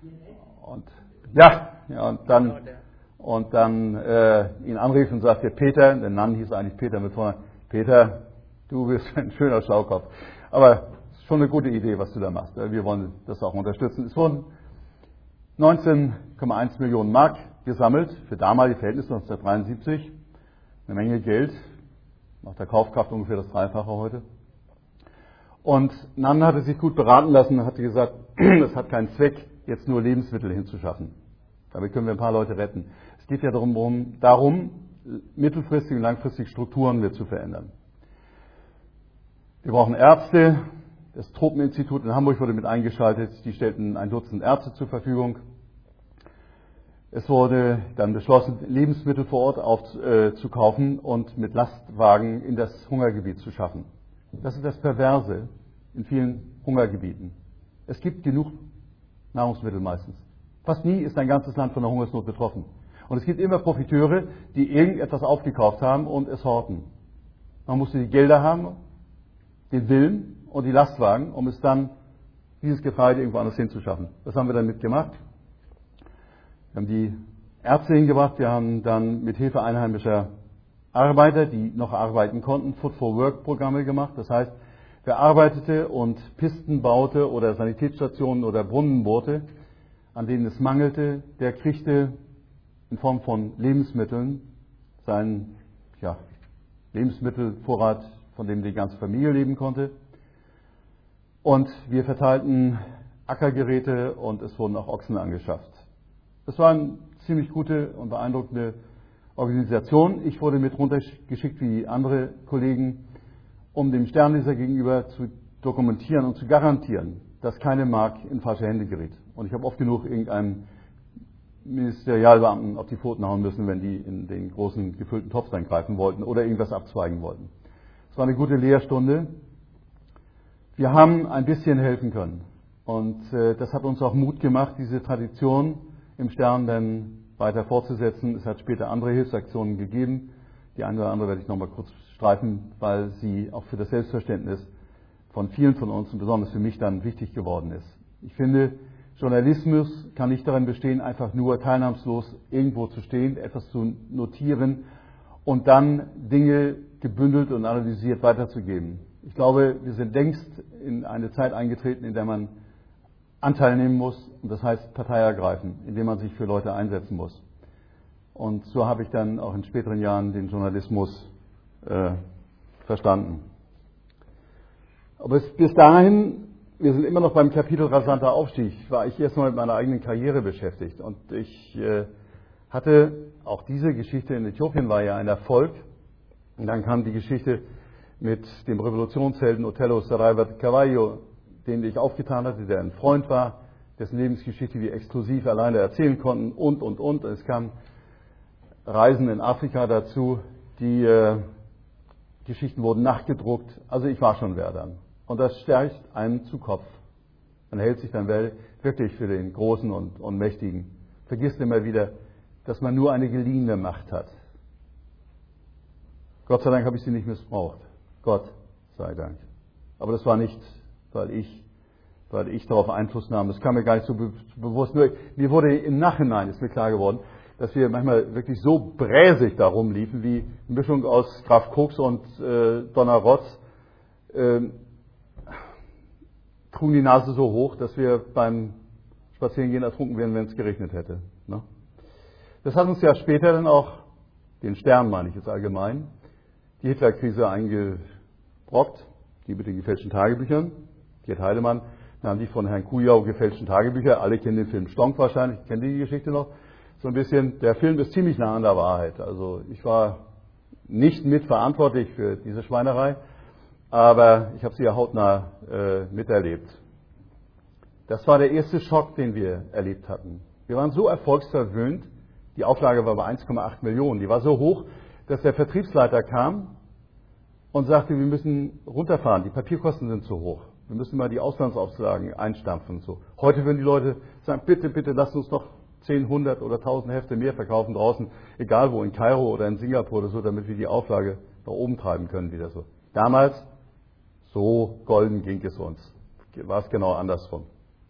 Und dann ihn anrief und sagte, Peter, der Nann hieß eigentlich Peter mit Vornamen, Peter, du bist ein schöner Schlaukopf. Aber es ist schon eine gute Idee, was du da machst. Wir wollen das auch unterstützen. Es wurden 19,1 Millionen Mark gesammelt, für damalige Verhältnisse 1973. Eine Menge Geld, nach der Kaufkraft ungefähr das Dreifache heute. Und Nann hatte sich gut beraten lassen und hatte gesagt, es hat keinen Zweck, jetzt nur Lebensmittel hinzuschaffen. Damit können wir ein paar Leute retten. Es geht ja darum, mittelfristig und langfristig Strukturen mit zu verändern. Wir brauchen Ärzte. Das Tropeninstitut in Hamburg wurde mit eingeschaltet. Die stellten 1 Dutzend Ärzte zur Verfügung. Es wurde dann beschlossen, Lebensmittel vor Ort aufzukaufen und mit Lastwagen in das Hungergebiet zu schaffen. Das ist das Perverse in vielen Hungergebieten. Es gibt genug Nahrungsmittel meistens. Fast nie ist ein ganzes Land von der Hungersnot betroffen. Und es gibt immer Profiteure, die irgendetwas aufgekauft haben und es horten. Man musste die Gelder haben, den Willen und die Lastwagen, um es dann, dieses Getreide irgendwo anders hinzuschaffen. Das haben wir dann mitgemacht. Wir haben die Ärzte hingebracht, wir haben dann mit Hilfe einheimischer Arbeiter, die noch arbeiten konnten, Food-for-Work-Programme gemacht. Das heißt, wer arbeitete und Pisten baute oder Sanitätsstationen oder Brunnen bohrte, an denen es mangelte, der kriegte in Form von Lebensmitteln seinen Lebensmittelvorrat, von dem die ganze Familie leben konnte. Und wir verteilten Ackergeräte und es wurden auch Ochsen angeschafft. Das war eine ziemlich gute und beeindruckende Organisation. Ich wurde mit runtergeschickt wie andere Kollegen, um dem Sternleser gegenüber zu dokumentieren und zu garantieren, dass keine Mark in falsche Hände gerät. Und ich habe oft genug irgendeinem Ministerialbeamten auf die Pfoten hauen müssen, wenn die in den großen gefüllten Topf reingreifen wollten oder irgendwas abzweigen wollten. Es war eine gute Lehrstunde. Wir haben ein bisschen helfen können. Und das hat uns auch Mut gemacht, diese Tradition im Stern dann weiter fortzusetzen. Es hat später andere Hilfsaktionen gegeben. Die eine oder andere werde ich noch mal kurz streifen, weil sie auch für das Selbstverständnis von vielen von uns und besonders für mich dann wichtig geworden ist. Ich finde, Journalismus kann nicht darin bestehen, einfach nur teilnahmslos irgendwo zu stehen, etwas zu notieren und dann Dinge gebündelt und analysiert weiterzugeben. Ich glaube, wir sind längst in eine Zeit eingetreten, in der man Anteil nehmen muss, und das heißt Partei ergreifen, indem man sich für Leute einsetzen muss. Und so habe ich dann auch in späteren Jahren den Journalismus verstanden. Aber bis dahin, wir sind immer noch beim Kapitel rasanter Aufstieg, war ich erstmal mit meiner eigenen Karriere beschäftigt. Und ich hatte auch diese Geschichte in Äthiopien war ja ein Erfolg. Und dann kam die Geschichte mit dem Revolutionshelden Otello Saraiva Cavallo, den ich aufgetan hatte, der ein Freund war, dessen Lebensgeschichte wir exklusiv alleine erzählen konnten und. Es kamen Reisen in Afrika dazu, die Geschichten wurden nachgedruckt. Also ich war schon wer dann. Und das stärkt einen zu Kopf. Man hält sich dann wirklich für den Großen und Mächtigen. Vergisst immer wieder, dass man nur eine geliehene Macht hat. Gott sei Dank habe ich sie nicht missbraucht. Gott sei Dank. Aber das war nicht, weil ich darauf Einfluss nahm. Das kam mir gar nicht so bewusst. Nur mir wurde im Nachhinein, ist mir klar geworden, dass wir manchmal wirklich so bräsig da rumliefen, wie eine Mischung aus Graf Koks und Donnerrotz, trugen die Nase so hoch, dass wir beim Spazierengehen ertrunken wären, wenn es geregnet hätte. Ne? Das hat uns ja später dann auch, den Stern meine ich jetzt allgemein, die Hitlerkrise eingebrockt, die mit den gefälschten Tagebüchern. Gerd Heidemann nahm die von Herrn Kujau gefälschten Tagebücher. Alle kennen den Film Stonk wahrscheinlich, kennen die Geschichte noch? So ein bisschen, der Film ist ziemlich nah an der Wahrheit. Also ich war nicht mitverantwortlich für diese Schweinerei, aber ich habe sie ja hautnah miterlebt. Das war der erste Schock, den wir erlebt hatten. Wir waren so erfolgsverwöhnt, die Auflage war bei 1,8 Millionen, die war so hoch, dass der Vertriebsleiter kam und sagte, wir müssen runterfahren, die Papierkosten sind zu hoch. Wir müssen mal die Auslandsauflagen einstampfen und so. Heute würden die Leute sagen, bitte, bitte, lasst uns noch 10, 100 oder 1000 Hefte mehr verkaufen draußen, egal wo, in Kairo oder in Singapur oder so, damit wir die Auflage nach oben treiben können wieder so. Damals, so golden ging es uns. War es genau andersrum.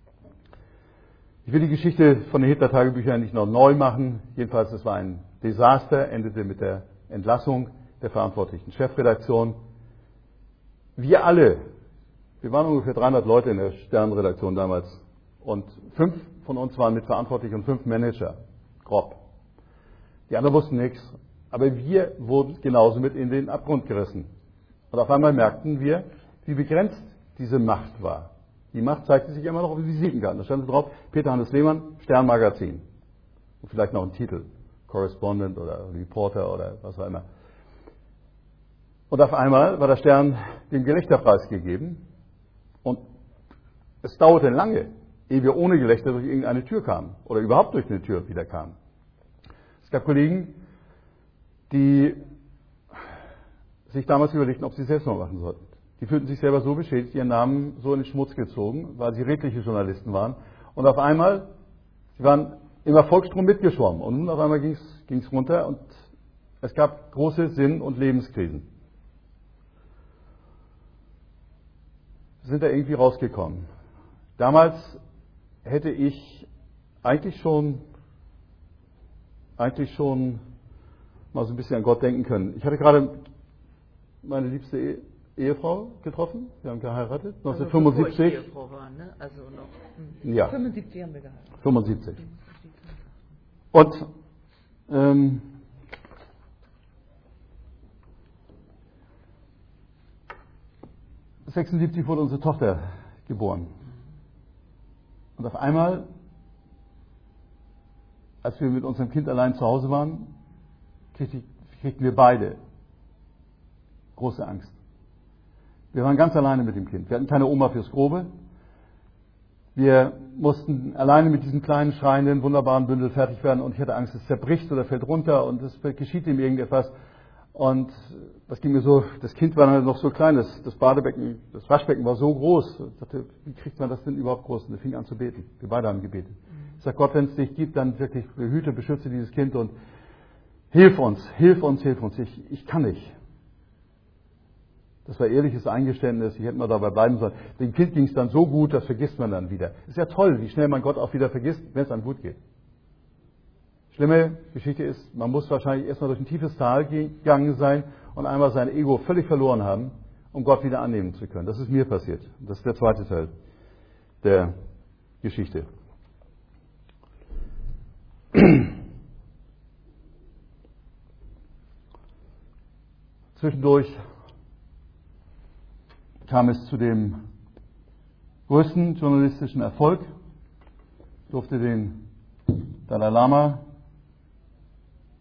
Ich will die Geschichte von den Hitler-Tagebüchern nicht noch neu machen. Jedenfalls, es war ein Desaster, endete mit der Entlassung der verantwortlichen Chefredaktion. Wir alle, wir waren ungefähr 300 Leute in der Sternredaktion damals und 5 von uns waren mitverantwortlich und 5 Manager, grob. Die anderen wussten nichts, aber wir wurden genauso mit in den Abgrund gerissen. Und auf einmal merkten wir, wie begrenzt diese Macht war. Die Macht zeigte sich immer noch auf den Visitenkarten. Da stand drauf, Peter Hannes Lehmann, Sternmagazin. Und vielleicht noch ein Titel, Correspondent oder Reporter oder was auch immer. Und auf einmal war der Stern dem Gelächterpreis gegeben. Und es dauerte lange, ehe wir ohne Gelächter durch irgendeine Tür kamen. Oder überhaupt durch eine Tür wieder kamen. Es gab Kollegen, die sich damals überlegten, ob sie es selbst noch machen sollten. Die fühlten sich selber so beschädigt, ihren Namen so in den Schmutz gezogen, weil sie redliche Journalisten waren. Und auf einmal, sie waren im Erfolgsstrom mitgeschwommen. Und nun auf einmal ging es runter und es gab große Sinn- und Lebenskrisen. Wir sind da irgendwie rausgekommen. Damals hätte ich eigentlich schon mal so ein bisschen an Gott denken können. Ich hatte gerade meine liebste Ehefrau getroffen. Wir haben geheiratet, 1975. Also Ehefrau war, ne? Also noch. Ja. 75 haben wir geheiratet. 75. Und 1976 wurde unsere Tochter geboren. Und auf einmal, als wir mit unserem Kind allein zu Hause waren, kriegten wir beide große Angst. Wir waren ganz alleine mit dem Kind. Wir hatten keine Oma fürs Grobe. Wir mussten alleine mit diesem kleinen, schreienden, wunderbaren Bündel fertig werden und ich hatte Angst, es zerbricht oder fällt runter und es geschieht ihm irgendetwas. Und das ging mir so, das Kind war noch so klein, das Badebecken, das Waschbecken war so groß. Ich dachte, wie kriegt man das denn überhaupt groß? Und er fing an zu beten. Wir beide haben gebetet. Ich sage, Gott, wenn es dich gibt, dann wirklich behüte, beschütze dieses Kind und hilf uns. Ich kann nicht. Das war ehrliches Eingeständnis, ich hätte mal dabei bleiben sollen. Dem Kind ging es dann so gut, das vergisst man dann wieder. Ist ja toll, wie schnell man Gott auch wieder vergisst, wenn es einem gut geht. Schlimme Geschichte ist, man muss wahrscheinlich erstmal durch ein tiefes Tal gegangen sein und einmal sein Ego völlig verloren haben, um Gott wieder annehmen zu können. Das ist mir passiert. Das ist der zweite Teil der Geschichte. Zwischendurch kam es zu dem größten journalistischen Erfolg. Ich durfte den Dalai Lama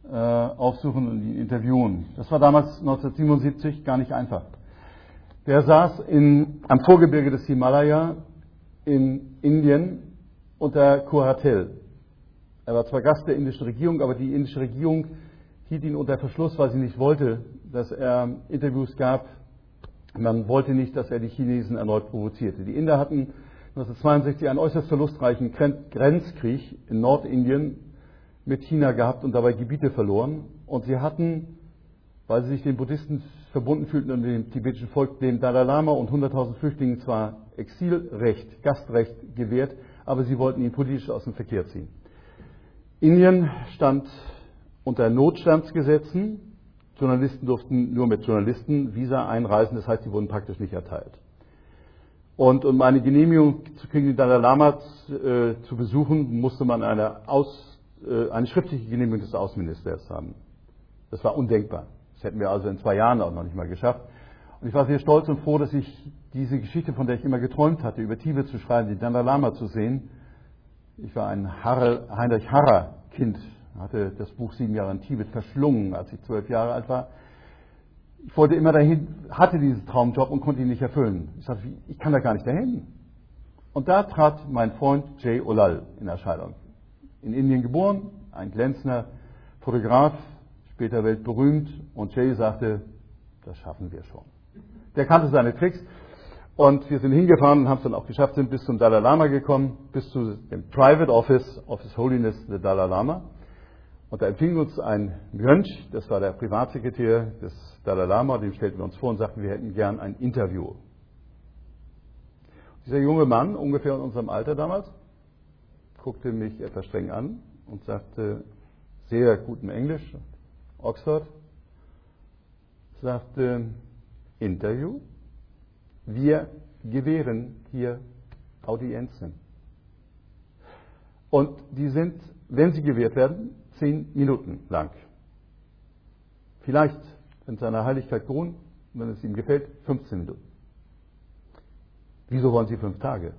aufsuchen und ihn interviewen. Das war damals 1977 gar nicht einfach. Der saß am Vorgebirge des Himalaya in Indien unter Kuratell. Er war zwar Gast der indischen Regierung, aber die indische Regierung hielt ihn unter Verschluss, weil sie nicht wollte, dass er Interviews gab. Man wollte nicht, dass er die Chinesen erneut provozierte. Die Inder hatten 1962 einen äußerst verlustreichen Grenzkrieg in Nordindien mit China gehabt und dabei Gebiete verloren. Und sie hatten, weil sie sich den Buddhisten verbunden fühlten und dem tibetischen Volk, dem Dalai Lama und 100.000 Flüchtlingen zwar Exilrecht, Gastrecht gewährt, aber sie wollten ihn politisch aus dem Verkehr ziehen. Indien stand unter Notstandsgesetzen. Journalisten durften nur mit Journalistenvisa einreisen, das heißt, sie wurden praktisch nicht erteilt. Und um eine Genehmigung zu kriegen, den Dalai Lama zu besuchen, musste man eine schriftliche Genehmigung des Außenministers haben. Das war undenkbar. Das hätten wir also in 2 Jahren auch noch nicht mal geschafft. Und ich war sehr stolz und froh, dass ich diese Geschichte, von der ich immer geträumt hatte, über Tibet zu schreiben, den Dalai Lama zu sehen. Ich war ein Heinrich Harrer-Kind, hatte das Buch 7 Jahre in Tibet verschlungen, als ich 12 Jahre alt war. Ich wollte immer dahin, hatte diesen Traumjob und konnte ihn nicht erfüllen. Ich sagte, ich kann da gar nicht dahin. Und da trat mein Freund Jay Ulal in Erscheinung. In Indien geboren, ein glänzender Fotograf, später weltberühmt. Und Jay sagte, das schaffen wir schon. Der kannte seine Tricks. Und wir sind hingefahren und haben es dann auch geschafft, sind bis zum Dalai Lama gekommen, bis zu dem Private Office of His Holiness the Dalai Lama. Und da empfing uns ein Mönch, das war der Privatsekretär des Dalai Lama, dem stellten wir uns vor und sagten, wir hätten gern ein Interview. Dieser junge Mann, ungefähr in unserem Alter damals, guckte mich etwas streng an und sagte, sehr gutem Englisch, Oxford, sagte, Interview? Wir gewähren hier Audienzen. Und die sind, wenn sie gewährt werden, 10 Minuten lang. Vielleicht, wenn seiner Heiligkeit geruhen, wenn es ihm gefällt, 15 Minuten. Wieso wollen Sie 5 Tage?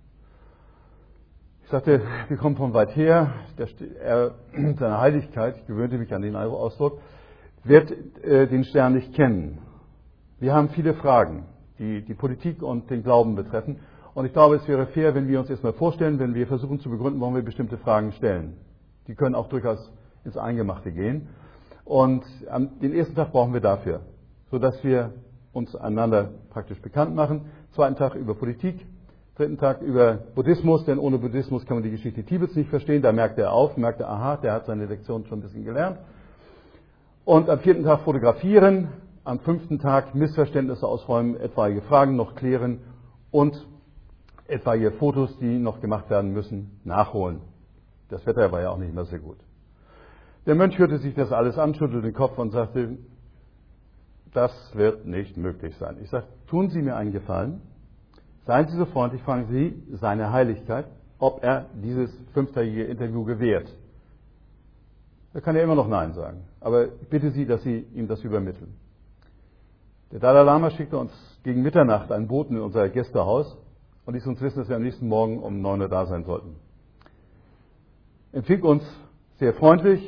Ich sagte, wir kommen von weit her. Seine Heiligkeit, ich gewöhnte mich an den Ausdruck, wird den Stern nicht kennen. Wir haben viele Fragen, die die Politik und den Glauben betreffen. Und ich glaube, es wäre fair, wenn wir uns erstmal vorstellen, wenn wir versuchen zu begründen, warum wir bestimmte Fragen stellen. Die können auch durchaus ins Eingemachte gehen. Und den ersten Tag brauchen wir dafür, sodass wir uns einander praktisch bekannt machen. 2. Tag über Politik, 3. Tag über Buddhismus, denn ohne Buddhismus kann man die Geschichte Tibets nicht verstehen. Da merkt er, aha, der hat seine Lektion schon ein bisschen gelernt. Und am 4. Tag fotografieren, am 5. Tag Missverständnisse ausräumen, etwaige Fragen noch klären und etwaige Fotos, die noch gemacht werden müssen, nachholen. Das Wetter war ja auch nicht mehr sehr gut. Der Mönch hörte sich das alles an, schüttelte den Kopf und sagte, das wird nicht möglich sein. Ich sagte, tun Sie mir einen Gefallen, seien Sie so freundlich, fragen Sie seine Heiligkeit, ob er dieses 5-tägige Interview gewährt. Da kann er immer noch Nein sagen, aber ich bitte Sie, dass Sie ihm das übermitteln. Der Dalai Lama schickte uns gegen Mitternacht einen Boten in unser Gästehaus und ließ uns wissen, dass wir am nächsten Morgen um 9 Uhr da sein sollten. Empfing uns sehr freundlich,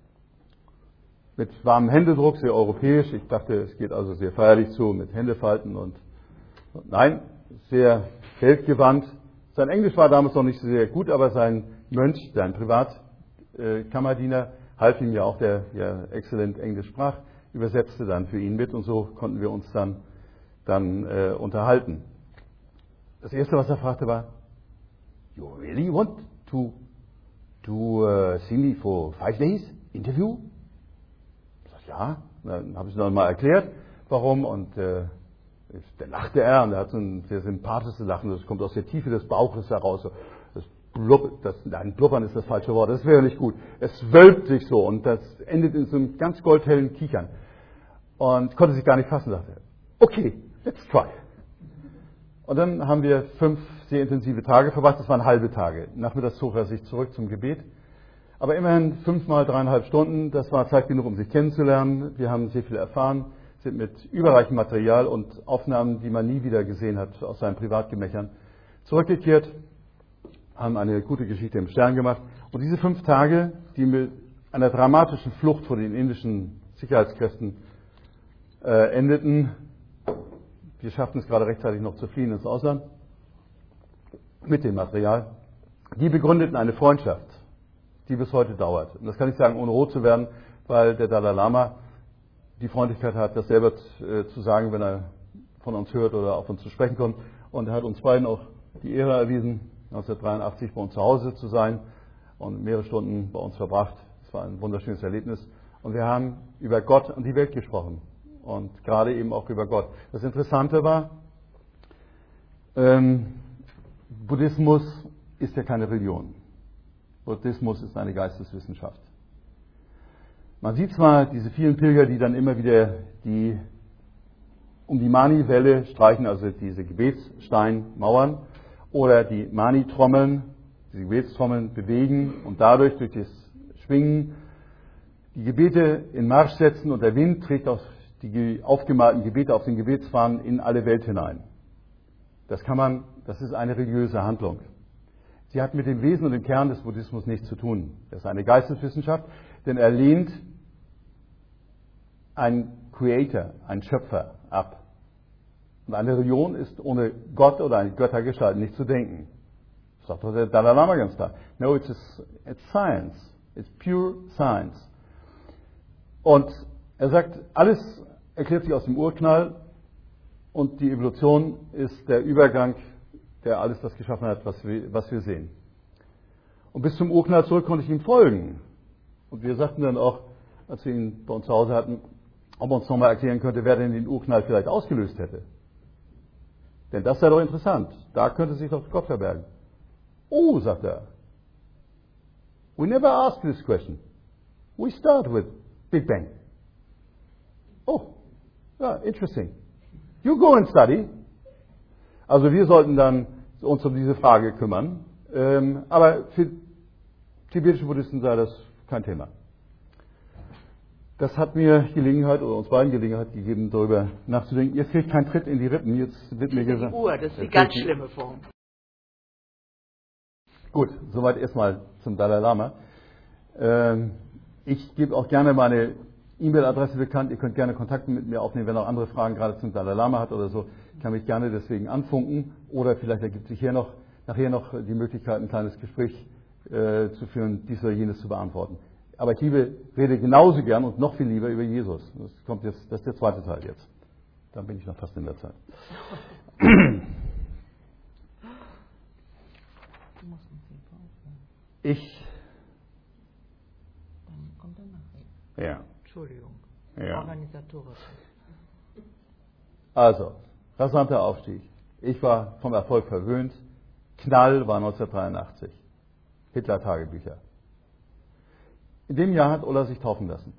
mit warmem Händedruck, sehr europäisch. Ich dachte, es geht also sehr feierlich zu, mit Händefalten und nein, sehr weltgewandt. Sein Englisch war damals noch nicht sehr gut, aber sein Mönch, sein Privatkammerdiener, half ihm ja auch, der ja exzellent Englisch sprach, übersetzte dann für ihn mit und so konnten wir uns dann unterhalten. Das Erste, was er fragte, war, You really want to see me for 5 days? Interview? Ich sagte, ja. Dann habe ich es noch mal erklärt, warum. Und dann lachte er und er hat so ein sehr sympathisches Lachen. Das kommt aus der Tiefe des Bauches heraus. Nein, blubbern ist das falsche Wort. Das wäre nicht gut. Es wölbt sich so und das endet in so einem ganz goldhellen Kichern. Und konnte sich gar nicht fassen, sagte er. Okay, let's try. Und dann haben wir 5 sehr intensive Tage verbracht. Das waren halbe Tage. Nachmittags zog er sich zurück zum Gebet. Aber immerhin 5 mal 3,5 Stunden. Das war Zeit genug, um sich kennenzulernen. Wir haben sehr viel erfahren, sind mit überreichem Material und Aufnahmen, die man nie wieder gesehen hat, aus seinen Privatgemächern zurückgekehrt, haben eine gute Geschichte im Stern gemacht. Und diese 5 Tage, die mit einer dramatischen Flucht vor den indischen Sicherheitskräften endeten. Wir schafften es gerade rechtzeitig noch zu fliehen ins Ausland mit dem Material. Die begründeten eine Freundschaft, die bis heute dauert. Und das kann ich sagen, ohne rot zu werden, weil der Dalai Lama die Freundlichkeit hat, das selber zu sagen, wenn er von uns hört oder auf uns zu sprechen kommt. Und er hat uns beiden auch die Ehre erwiesen, 1983 bei uns zu Hause zu sein und mehrere Stunden bei uns verbracht. Es war ein wunderschönes Erlebnis. Und wir haben über Gott und die Welt gesprochen. Und gerade eben auch über Gott. Das Interessante war, Buddhismus ist ja keine Religion. Buddhismus ist eine Geisteswissenschaft. Man sieht zwar diese vielen Pilger, die dann immer wieder um die Mani-Welle streichen, also diese Gebetssteinmauern, oder die Mani-Trommeln, diese Gebetstrommeln bewegen und dadurch durch das Schwingen die Gebete in Marsch setzen und der Wind trägt auch die aufgemalten Gebete auf den Gebetsfahnen in alle Welt hinein. Das ist eine religiöse Handlung. Sie hat mit dem Wesen und dem Kern des Buddhismus nichts zu tun. Das ist eine Geisteswissenschaft, denn er lehnt einen Creator, einen Schöpfer ab. Und eine Religion ist ohne Gott oder eine Göttergestalt nicht zu denken. Das sagt doch der Dalai Lama ganz klar. No, it's science. It's pure science. Und er sagt, alles erklärt sich aus dem Urknall und die Evolution ist der Übergang, der alles das geschaffen hat, was wir sehen. Und bis zum Urknall zurück konnte ich ihm folgen. Und wir sagten dann auch, als wir ihn bei uns zu Hause hatten, ob er uns nochmal erklären könnte, wer denn den Urknall vielleicht ausgelöst hätte. Denn das sei doch interessant. Da könnte sich doch Gott verbergen. Oh, sagt er. We never asked this question. We start with Big Bang. Oh, ja, interesting. You go and study. Also wir sollten dann uns um diese Frage kümmern. Aber für tibetische Buddhisten sei das kein Thema. Das hat mir Gelegenheit, oder uns beiden Gelegenheit gegeben, darüber nachzudenken. Jetzt kriege ich keinen Tritt in die Rippen. Jetzt wird mir gesagt. Das ist die ganz schlimme Form. Gut, soweit erstmal zum Dalai Lama. Ich gebe auch gerne meine E-Mail-Adresse bekannt. Ihr könnt gerne Kontakt mit mir aufnehmen, wenn ihr auch andere Fragen gerade zum Dalai Lama hat oder so. Ich kann mich gerne deswegen anfunken. Oder vielleicht ergibt sich nachher noch die Möglichkeit, ein kleines Gespräch zu führen, dies oder jenes zu beantworten. Aber ich rede genauso gern und noch viel lieber über Jesus. Das ist der zweite Teil jetzt. Dann bin ich noch fast in der Zeit. Dann kommt er nachher. Ja. Entschuldigung. Ja. Organisatorisch. Also, rasanter Aufstieg. Ich war vom Erfolg verwöhnt. Knall war 1983. Hitler-Tagebücher. In dem Jahr hat Ulla sich taufen lassen.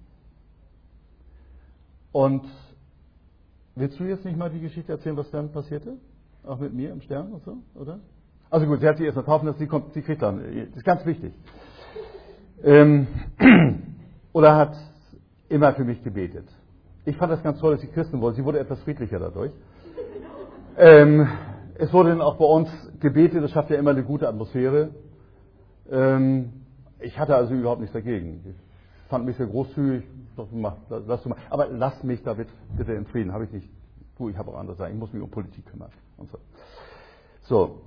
Und willst du jetzt nicht mal die Geschichte erzählen, was dann passierte? Auch mit mir im Stern und so, oder? Also gut, sie hat sich erst mal taufen lassen, sie kriegt dann. Das ist ganz wichtig. Ulla hat immer für mich gebetet. Ich fand das ganz toll, dass sie Christen wurde. Sie wurde etwas friedlicher dadurch. Es wurde dann auch bei uns gebetet, das schafft ja immer eine gute Atmosphäre. Ich hatte also überhaupt nichts dagegen. Ich fand mich sehr großzügig. Lass du mal. Aber lass mich da bitte in Frieden. Habe ich nicht. Ich habe auch andere Sachen. Ich muss mich um Politik kümmern. Und so.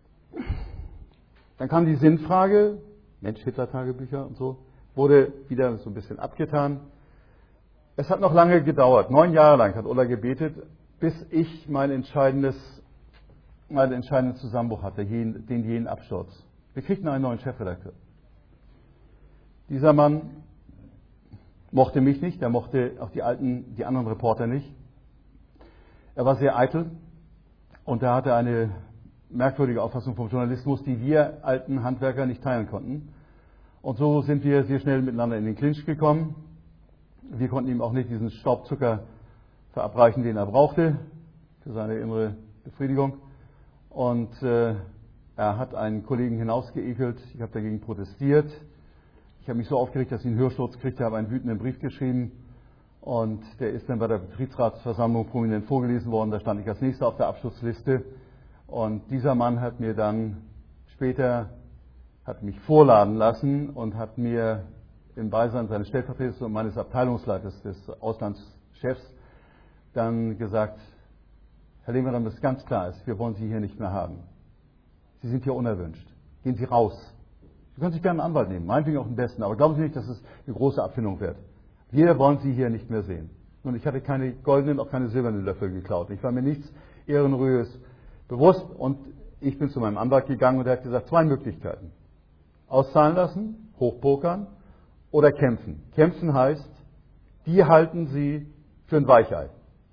Dann kam die Sinnfrage. Mensch, Hitler-Tagebücher und so. Wurde wieder so ein bisschen abgetan. Es hat noch lange gedauert. 9 Jahre lang hat Ulla gebetet, bis ich meinen entscheidenden Zusammenbruch hatte, den jenen Absturz. Wir kriegten einen neuen Chefredakteur. Dieser Mann mochte mich nicht, er mochte auch die anderen Reporter nicht. Er war sehr eitel und er hatte eine merkwürdige Auffassung vom Journalismus, die wir alten Handwerker nicht teilen konnten. Und so sind wir sehr schnell miteinander in den Clinch gekommen. Wir konnten ihm auch nicht diesen Staubzucker verabreichen, den er brauchte, für seine innere Befriedigung. Und er hat einen Kollegen hinausgeekelt. Ich habe dagegen protestiert. Ich habe mich so aufgeregt, dass ich einen Hörsturz kriegte, habe einen wütenden Brief geschrieben. Und der ist dann bei der Betriebsratsversammlung prominent vorgelesen worden. Da stand ich als Nächster auf der Abschlussliste. Und dieser Mann hat mir dann später mich vorladen lassen und hat mir im Beisein seines Stellvertreters und meines Abteilungsleiters, des Auslandschefs, dann gesagt, Herr Lehmann, das ganz klar ist, wir wollen Sie hier nicht mehr haben. Sie sind hier unerwünscht. Gehen Sie raus. Sie können sich gerne einen Anwalt nehmen, meinetwegen auch den besten, aber glauben Sie nicht, dass es eine große Abfindung wird. Wir wollen Sie hier nicht mehr sehen. Und ich hatte keine goldenen, auch keine silbernen Löffel geklaut. Ich war mir nichts Ehrenrühres bewusst und ich bin zu meinem Anwalt gegangen und er hat gesagt, 2 Möglichkeiten. Auszahlen lassen, hochpokern oder kämpfen. Kämpfen heißt, die halten Sie für ein Weichei.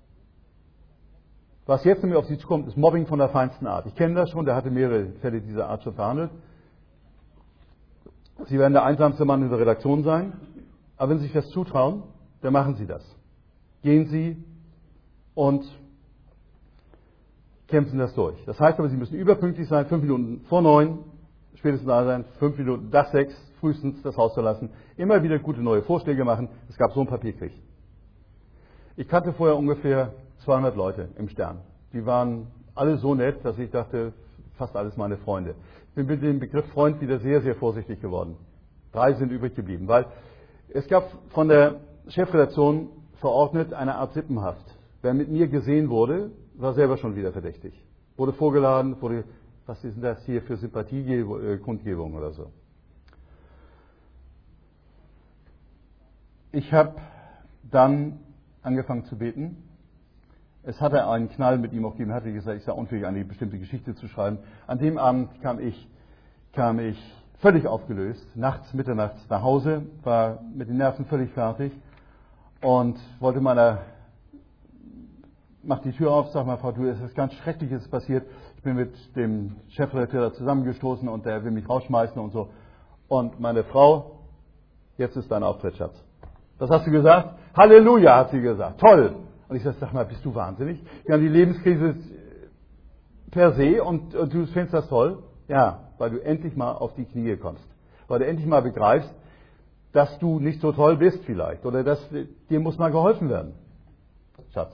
Was jetzt nämlich auf Sie zukommt, ist Mobbing von der feinsten Art. Ich kenne das schon, der hatte mehrere Fälle dieser Art schon verhandelt. Sie werden der einsamste Mann in der Redaktion sein, aber wenn Sie sich das zutrauen, dann machen Sie das. Gehen Sie und kämpfen das durch. Das heißt aber, Sie müssen überpünktlich sein, 5 Minuten vor 9, spätestens da sein, 5 Minuten nach 6, frühestens das Haus verlassen, immer wieder gute neue Vorschläge machen. Es gab so einen Papierkrieg. Ich kannte vorher ungefähr 200 Leute im Stern. Die waren alle so nett, dass ich dachte, fast alles meine Freunde. Ich bin mit dem Begriff Freund wieder sehr, sehr vorsichtig geworden. 3 sind übrig geblieben, weil es gab von der Chefredaktion verordnet eine Art Sippenhaft. Wer mit mir gesehen wurde, war selber schon wieder verdächtig. Wurde vorgeladen, was ist denn das hier für Sympathiekundgebung oder so. Ich habe dann angefangen zu beten. Es hatte einen Knall mit ihm auch gegeben, hatte gesagt, ich sei unfähig, eine bestimmte Geschichte zu schreiben. An dem Abend kam ich völlig aufgelöst, mitternachts nach Hause, war mit den Nerven völlig fertig und wollte mach die Tür auf, sag mal, Frau, es ist ganz Schreckliches passiert. Ich bin mit dem Chefredakteur zusammengestoßen und der will mich rausschmeißen und so. Und meine Frau, jetzt ist dein Auftritt, Schatz. Was hast du gesagt? Halleluja, hat sie gesagt. Toll. Und ich sag mal, bist du wahnsinnig? Wir haben die Lebenskrise per se und du findest das toll? Ja, weil du endlich mal auf die Knie kommst. Weil du endlich mal begreifst, dass du nicht so toll bist vielleicht. Oder dass dir muss mal geholfen werden. Schatz.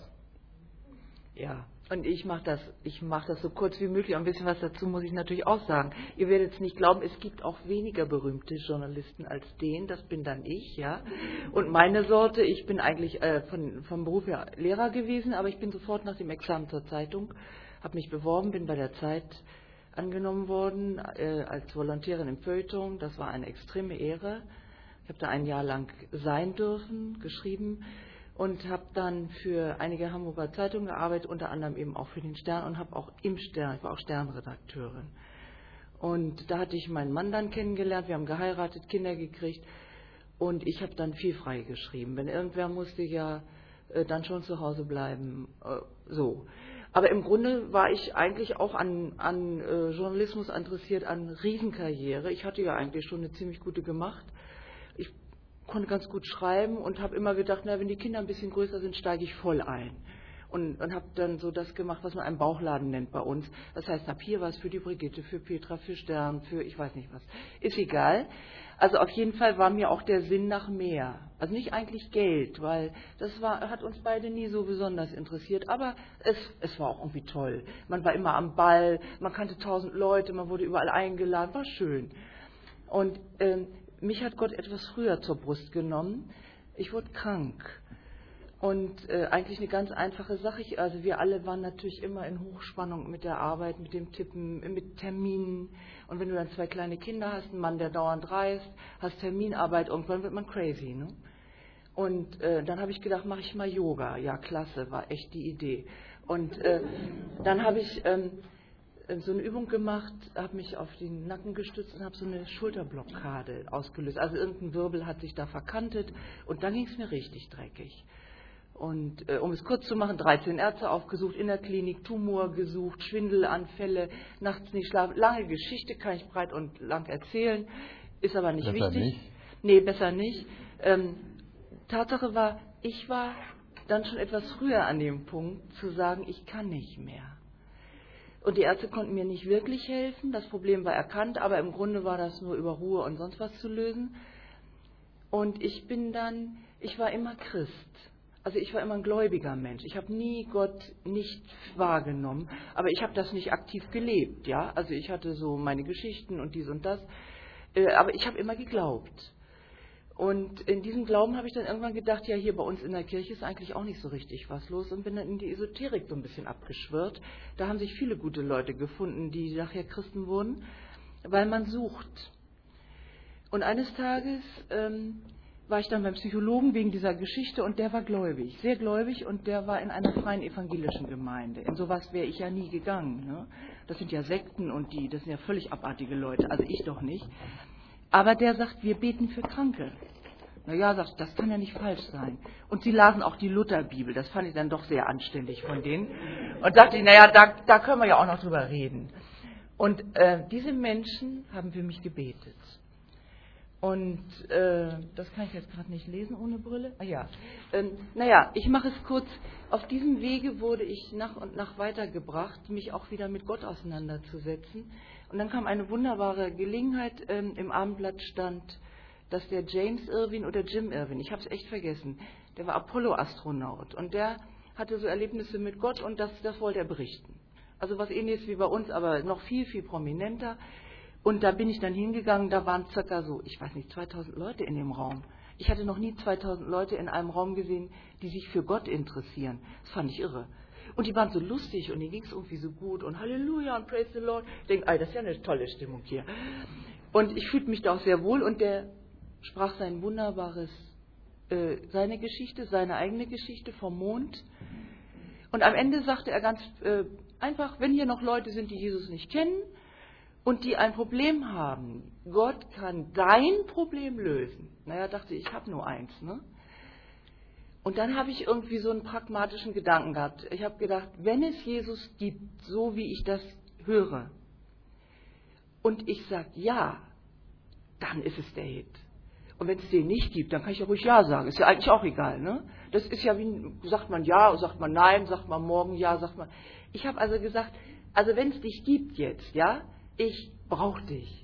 Ja, und ich mache das so kurz wie möglich. Und ein bisschen was dazu muss ich natürlich auch sagen. Ihr werdet es nicht glauben, es gibt auch weniger berühmte Journalisten als den. Das bin dann ich, ja. Und meine Sorte, ich bin eigentlich vom Beruf her Lehrer gewesen, aber ich bin sofort nach dem Examen zur Zeitung, habe mich beworben, bin bei der Zeit angenommen worden als Volontärin im Feuilleton. Das war eine extreme Ehre. Ich habe da ein Jahr lang sein dürfen, geschrieben. Und habe dann für einige Hamburger Zeitungen gearbeitet, unter anderem eben auch für den Stern und habe auch im Stern, ich war auch Sternredakteurin. Und da hatte ich meinen Mann dann kennengelernt, wir haben geheiratet, Kinder gekriegt und ich habe dann viel frei geschrieben. Wenn irgendwer musste ja dann schon zu Hause bleiben, so. Aber im Grunde war ich eigentlich auch an Journalismus interessiert, an Riesenkarriere. Ich hatte ja eigentlich schon eine ziemlich gute gemacht. Ich konnte ganz gut schreiben und habe immer gedacht, na, wenn die Kinder ein bisschen größer sind, steige ich voll ein. Und habe dann so das gemacht, was man einen Bauchladen nennt bei uns. Das heißt, habe hier was für die Brigitte, für Petra, für Stern, für ich weiß nicht was. Ist egal. Also auf jeden Fall war mir auch der Sinn nach mehr. Also nicht eigentlich Geld, weil hat uns beide nie so besonders interessiert. Aber es war auch irgendwie toll. Man war immer am Ball, man kannte 1000 Leute, man wurde überall eingeladen, war schön. Und mich hat Gott etwas früher zur Brust genommen. Ich wurde krank. Und eigentlich eine ganz einfache Sache. Also wir alle waren natürlich immer in Hochspannung mit der Arbeit, mit dem Tippen, mit Terminen. Und wenn du dann 2 kleine Kinder hast, einen Mann, der dauernd reist, hast Terminarbeit, irgendwann wird man crazy, ne? Und dann habe ich gedacht, mache ich mal Yoga. Ja, klasse, war echt die Idee. Und dann habe ich so eine Übung gemacht, habe mich auf den Nacken gestützt und habe so eine Schulterblockade ausgelöst. Also irgendein Wirbel hat sich da verkantet und dann ging es mir richtig dreckig. Und um es kurz zu machen, 13 Ärzte aufgesucht, in der Klinik, Tumor gesucht, Schwindelanfälle, nachts nicht schlafen. Lange Geschichte, kann ich breit und lang erzählen, ist aber nicht besser wichtig. Nicht. Nee, besser nicht. Tatsache war, ich war dann schon etwas früher an dem Punkt zu sagen, ich kann nicht mehr. Und die Ärzte konnten mir nicht wirklich helfen, das Problem war erkannt, aber im Grunde war das nur über Ruhe und sonst was zu lösen. Und ich war immer Christ. Also ich war immer ein gläubiger Mensch. Ich habe nie Gott nicht wahrgenommen, aber ich habe das nicht aktiv gelebt, ja. Also ich hatte so meine Geschichten und dies und das, aber ich habe immer geglaubt. Und in diesem Glauben habe ich dann irgendwann gedacht, ja, hier bei uns in der Kirche ist eigentlich auch nicht so richtig was los und bin dann in die Esoterik so ein bisschen abgeschwirrt. Da haben sich viele gute Leute gefunden, die nachher Christen wurden, weil man sucht. Und eines Tages war ich dann beim Psychologen wegen dieser Geschichte und der war gläubig, sehr gläubig, und der war in einer freien evangelischen Gemeinde. In sowas wäre ich ja nie gegangen. Ne? Das sind ja Sekten und das sind ja völlig abartige Leute, also ich doch nicht. Aber der sagt, wir beten für Kranke. Naja, sagt, das kann ja nicht falsch sein. Und sie lasen auch die Lutherbibel, das fand ich dann doch sehr anständig von denen. Und dachte ich, naja, da können wir ja auch noch drüber reden. Und diese Menschen haben für mich gebetet. Und das kann ich jetzt gerade nicht lesen ohne Brille. Ah ja. Naja, ich mache es kurz. Auf diesem Wege wurde ich nach und nach weitergebracht, mich auch wieder mit Gott auseinanderzusetzen. Und dann kam eine wunderbare Gelegenheit. Im Abendblatt stand, dass der James Irwin oder Jim Irwin, ich habe es echt vergessen, der war Apollo-Astronaut. Und der hatte so Erlebnisse mit Gott und das wollte er berichten. Also was ähnliches wie bei uns, aber noch viel, viel prominenter. Und da bin ich dann hingegangen, da waren circa so, ich weiß nicht, 2000 Leute in dem Raum. Ich hatte noch nie 2000 Leute in einem Raum gesehen, die sich für Gott interessieren. Das fand ich irre. Und die waren so lustig und denen ging es irgendwie so gut und Halleluja und Praise the Lord. Ich denke, das ist ja eine tolle Stimmung hier. Und ich fühlte mich da auch sehr wohl und der sprach sein wunderbares, seine Geschichte, seine eigene Geschichte vom Mond. Und am Ende sagte er ganz einfach, wenn hier noch Leute sind, die Jesus nicht kennen, und die ein Problem haben, Gott kann dein Problem lösen. Naja, dachte ich, habe nur eins. Ne? Und dann habe ich irgendwie so einen pragmatischen Gedanken gehabt. Ich habe gedacht, wenn es Jesus gibt, so wie ich das höre, und ich sage ja, dann ist es der Hit. Und wenn es den nicht gibt, dann kann ich ja ruhig ja sagen. Ist ja eigentlich auch egal. Ne? Das ist ja wie, sagt man ja, sagt man nein, sagt man morgen ja, sagt man. Ich habe also gesagt, also wenn es dich gibt jetzt, ja, ich brauche dich.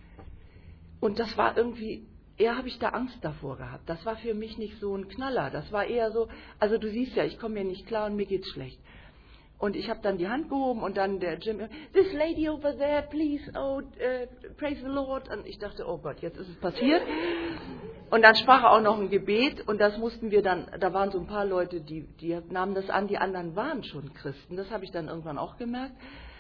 Und das war irgendwie, eher habe ich da Angst davor gehabt. Das war für mich nicht so ein Knaller. Das war eher so, also du siehst ja, ich komme mir nicht klar und mir geht's schlecht. Und ich habe dann die Hand gehoben und dann der Jim, this lady over there, please, oh, praise the Lord. Und ich dachte, oh Gott, jetzt ist es passiert. Und dann sprach er auch noch ein Gebet und das mussten wir dann, da waren so ein paar Leute, die nahmen das an, die anderen waren schon Christen. Das habe ich dann irgendwann auch gemerkt.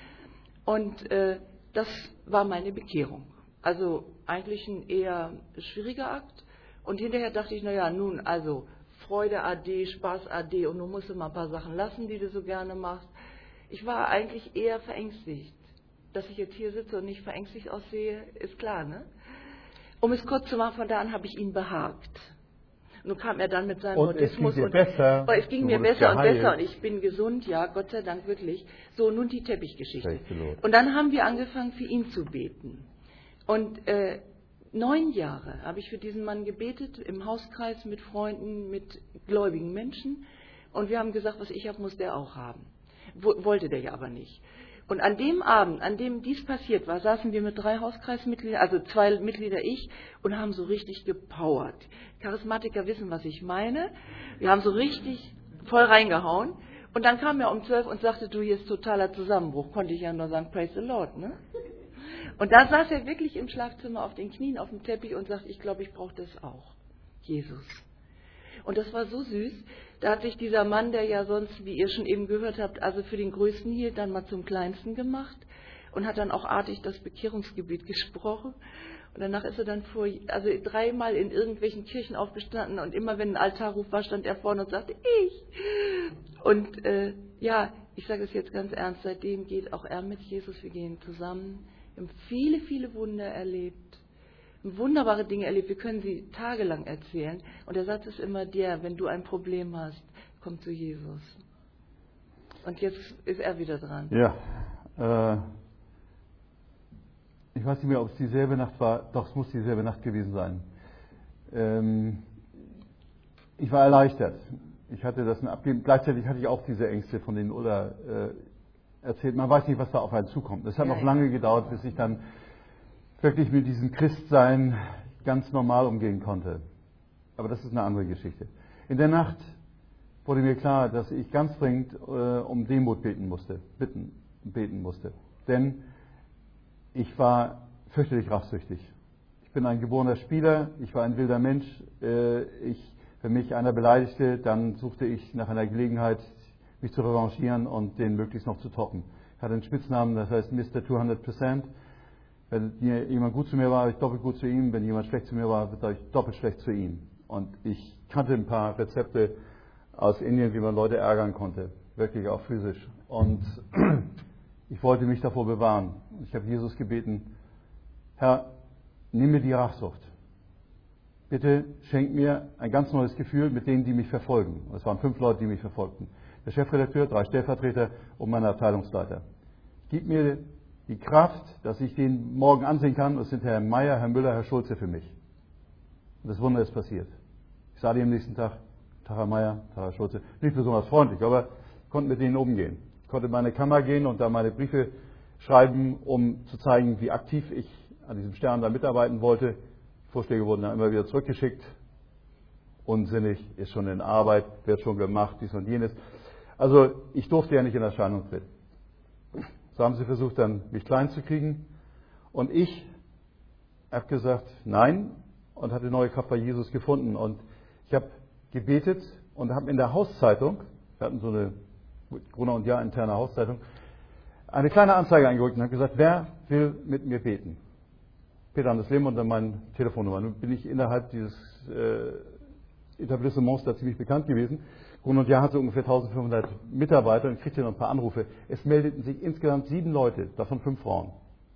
Und das war meine Bekehrung. Also eigentlich ein eher schwieriger Akt. Und hinterher dachte ich, naja, nun, also Freude ade, Spaß ade und nun musst du mal ein paar Sachen lassen, die du so gerne machst. Ich war eigentlich eher verängstigt. Dass ich jetzt hier sitze und nicht verängstigt aussehe, ist klar, ne? Um es kurz zu machen, von da an habe ich ihn behagt. Nun kam er dann mit seinem Buddhismus und es ging mir besser und besser und ich bin gesund, ja, Gott sei Dank wirklich. So, nun die Teppichgeschichte. Und dann haben wir angefangen, für ihn zu beten. Und 9 Jahre habe ich für diesen Mann gebetet, im Hauskreis mit Freunden, mit gläubigen Menschen. Und wir haben gesagt, was ich habe, muss der auch haben. Wollte der ja aber nicht. Und an dem Abend, an dem dies passiert war, saßen wir mit 3 Hauskreismitgliedern, also 2 Mitglieder ich, und haben so richtig gepowert. Charismatiker wissen, was ich meine. Wir haben so richtig voll reingehauen. Und dann kam er um 12 und sagte, du, hier ist totaler Zusammenbruch. Konnte ich ja nur sagen, praise the Lord, ne? Und da saß er wirklich im Schlafzimmer auf den Knien, auf dem Teppich und sagte, ich glaube, ich brauche das auch. Jesus. Und das war so süß. Da hat sich dieser Mann, der ja sonst, wie ihr schon eben gehört habt, also für den Größten hielt, dann mal zum Kleinsten gemacht und hat dann auch artig das Bekehrungsgebet gesprochen. Und danach ist er dann 3-mal in irgendwelchen Kirchen aufgestanden und immer, wenn ein Altarruf war, stand er vorne und sagte, ich. Und ja, ich sage es jetzt ganz ernst, seitdem geht auch er mit Jesus, wir gehen zusammen. Wir haben viele, viele Wunder erlebt. Wunderbare Dinge erlebt, wir können sie tagelang erzählen. Und der Satz ist immer der, wenn du ein Problem hast, komm zu Jesus. Und jetzt ist er wieder dran. Ja, ich weiß nicht mehr, ob es dieselbe Nacht war, doch es muss dieselbe Nacht gewesen sein. Ich war erleichtert. Ich hatte das abgegeben. Gleichzeitig hatte ich auch diese Ängste, von denen Ulla erzählt. Man weiß nicht, was da auf einen zukommt. Es hat noch lange gedauert, bis ich dann wirklich mit diesem Christsein ganz normal umgehen konnte. Aber das ist eine andere Geschichte. In der Nacht wurde mir klar, dass ich ganz dringend um Demut beten musste. Denn ich war fürchterlich rachsüchtig. Ich bin ein geborener Spieler, ich war ein wilder Mensch. Wenn mich einer beleidigte, dann suchte ich nach einer Gelegenheit, mich zu revanchieren und den möglichst noch zu toppen. Ich hatte einen Spitznamen, das heißt Mr. 200%. Wenn jemand gut zu mir war, war ich doppelt gut zu ihm. Wenn jemand schlecht zu mir war, war ich doppelt schlecht zu ihm. Und ich kannte ein paar Rezepte aus Indien, wie man Leute ärgern konnte. Wirklich auch physisch. Und ich wollte mich davor bewahren. Ich habe Jesus gebeten, Herr, nimm mir die Rachsucht. Bitte schenk mir ein ganz neues Gefühl mit denen, die mich verfolgen. Es waren 5 Leute, die mich verfolgten. Der Chefredakteur, 3 Stellvertreter und mein Abteilungsleiter. Gib mir die Kraft, dass ich den morgen ansehen kann. Das sind Herr Meier, Herr Müller, Herr Schulze für mich. Und das Wunder ist passiert. Ich sah die am nächsten Tag, Tag Herr Meier, Tag Herr Schulze. Nicht besonders freundlich, aber ich konnte mit denen umgehen. Ich konnte in meine Kammer gehen und da meine Briefe schreiben, um zu zeigen, wie aktiv ich an diesem Stern da mitarbeiten wollte. Vorschläge wurden dann immer wieder zurückgeschickt. Unsinnig, ist schon in Arbeit, wird schon gemacht, dies und jenes. Also ich durfte ja nicht in Erscheinung treten. So haben sie versucht, dann mich klein zu kriegen. Und ich habe gesagt, nein, und hatte neue Kraft bei Jesus gefunden. Und ich habe gebetet und habe in der Hauszeitung, wir hatten so eine Gruner und Jahr interne Hauszeitung, eine kleine Anzeige eingerückt und habe gesagt, wer will mit mir beten? Peter Anders Lehm und dann meine Telefonnummer. Nun bin ich innerhalb dieses Etablissements da ziemlich bekannt gewesen. Grund und Jahr hatte ungefähr 1500 Mitarbeiter und kriegte noch ein paar Anrufe. Es meldeten sich insgesamt 7 Leute, davon 5 Frauen.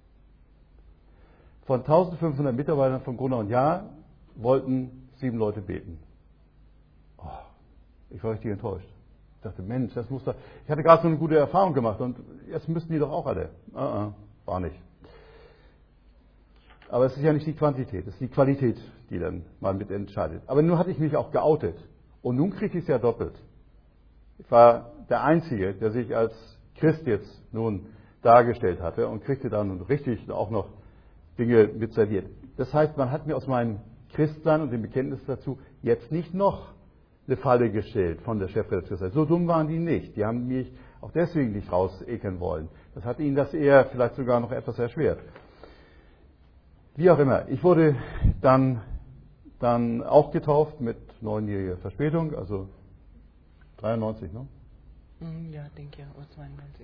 Von 1500 Mitarbeitern von Gruner und Jahr wollten 7 Leute beten. Oh, ich war richtig enttäuscht. Ich dachte, Mensch, das muss doch. Ich hatte gerade so eine gute Erfahrung gemacht und jetzt müssten die doch auch alle. War nicht. Aber es ist ja nicht die Quantität, es ist die Qualität, die dann mal mit entscheidet. Aber nun hatte ich mich auch geoutet. Und nun kriege ich es ja doppelt. Ich war der Einzige, der sich als Christ jetzt nun dargestellt hatte und kriegte dann richtig auch noch Dinge mit serviert. Das heißt, man hat mir aus meinem Christsein und dem Bekenntnis dazu jetzt nicht noch eine Falle gestellt von der Chefredakteursseite. So dumm waren die nicht. Die haben mich auch deswegen nicht rausekeln wollen. Das hat ihnen das eher vielleicht sogar noch etwas erschwert. Wie auch immer, ich wurde dann auch getauft mit 9-jähriger Verspätung, also 93, ne? Ja, denke ja, oder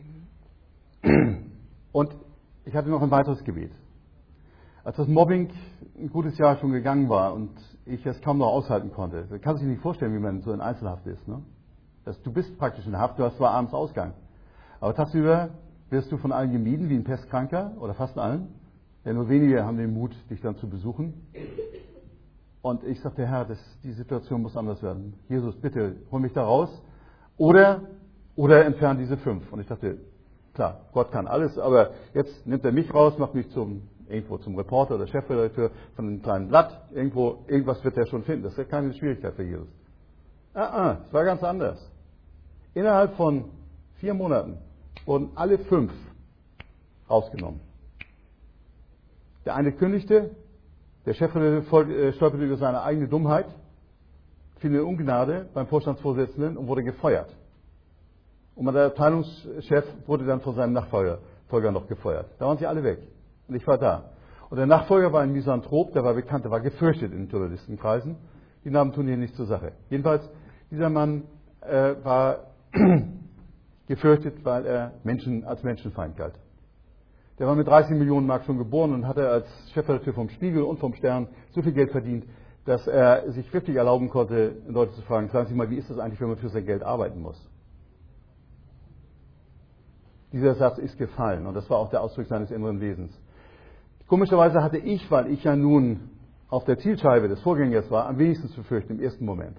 92. Und ich hatte noch ein weiteres Gebet. Als das Mobbing ein gutes Jahr schon gegangen war und ich es kaum noch aushalten konnte, da kann sich nicht vorstellen, wie man so in Einzelhaft ist, ne? Du bist praktisch in Haft, du hast zwar abends Ausgang, aber tagsüber wirst du von allen gemieden wie ein Pestkranker oder fast allen. Ja, nur wenige haben den Mut, dich dann zu besuchen. Und ich sagte, Herr, die Situation muss anders werden. Jesus, bitte, hol mich da raus. Oder entfern diese 5. Und ich dachte, klar, Gott kann alles, aber jetzt nimmt er mich raus, macht mich irgendwo zum Reporter oder Chefredakteur von einem kleinen Blatt. Irgendwas wird er schon finden. Das ist ja keine Schwierigkeit für Jesus. Es war ganz anders. Innerhalb von 4 Monaten wurden alle 5 rausgenommen. Der eine kündigte, der Chefredakteur stolperte über seine eigene Dummheit, fiel in Ungnade beim Vorstandsvorsitzenden und wurde gefeuert. Und der Abteilungschef wurde dann von seinem Nachfolger noch gefeuert. Da waren sie alle weg. Und ich war da. Und der Nachfolger war ein Misanthrop, der war bekannt, der war gefürchtet in den Journalistenkreisen. Die Namen tun hier nichts zur Sache. Jedenfalls, dieser Mann war gefürchtet, weil er als Menschenfeind galt. Der war mit 30 Millionen Mark schon geboren und hatte als Chefredakteur vom Spiegel und vom Stern so viel Geld verdient, dass er sich wirklich erlauben konnte, Leute zu fragen, sagen Sie mal, wie ist das eigentlich, wenn man für sein Geld arbeiten muss? Dieser Satz ist gefallen und das war auch der Ausdruck seines inneren Wesens. Komischerweise hatte ich, weil ich ja nun auf der Zielscheibe des Vorgängers war, am wenigsten zu fürchten im ersten Moment.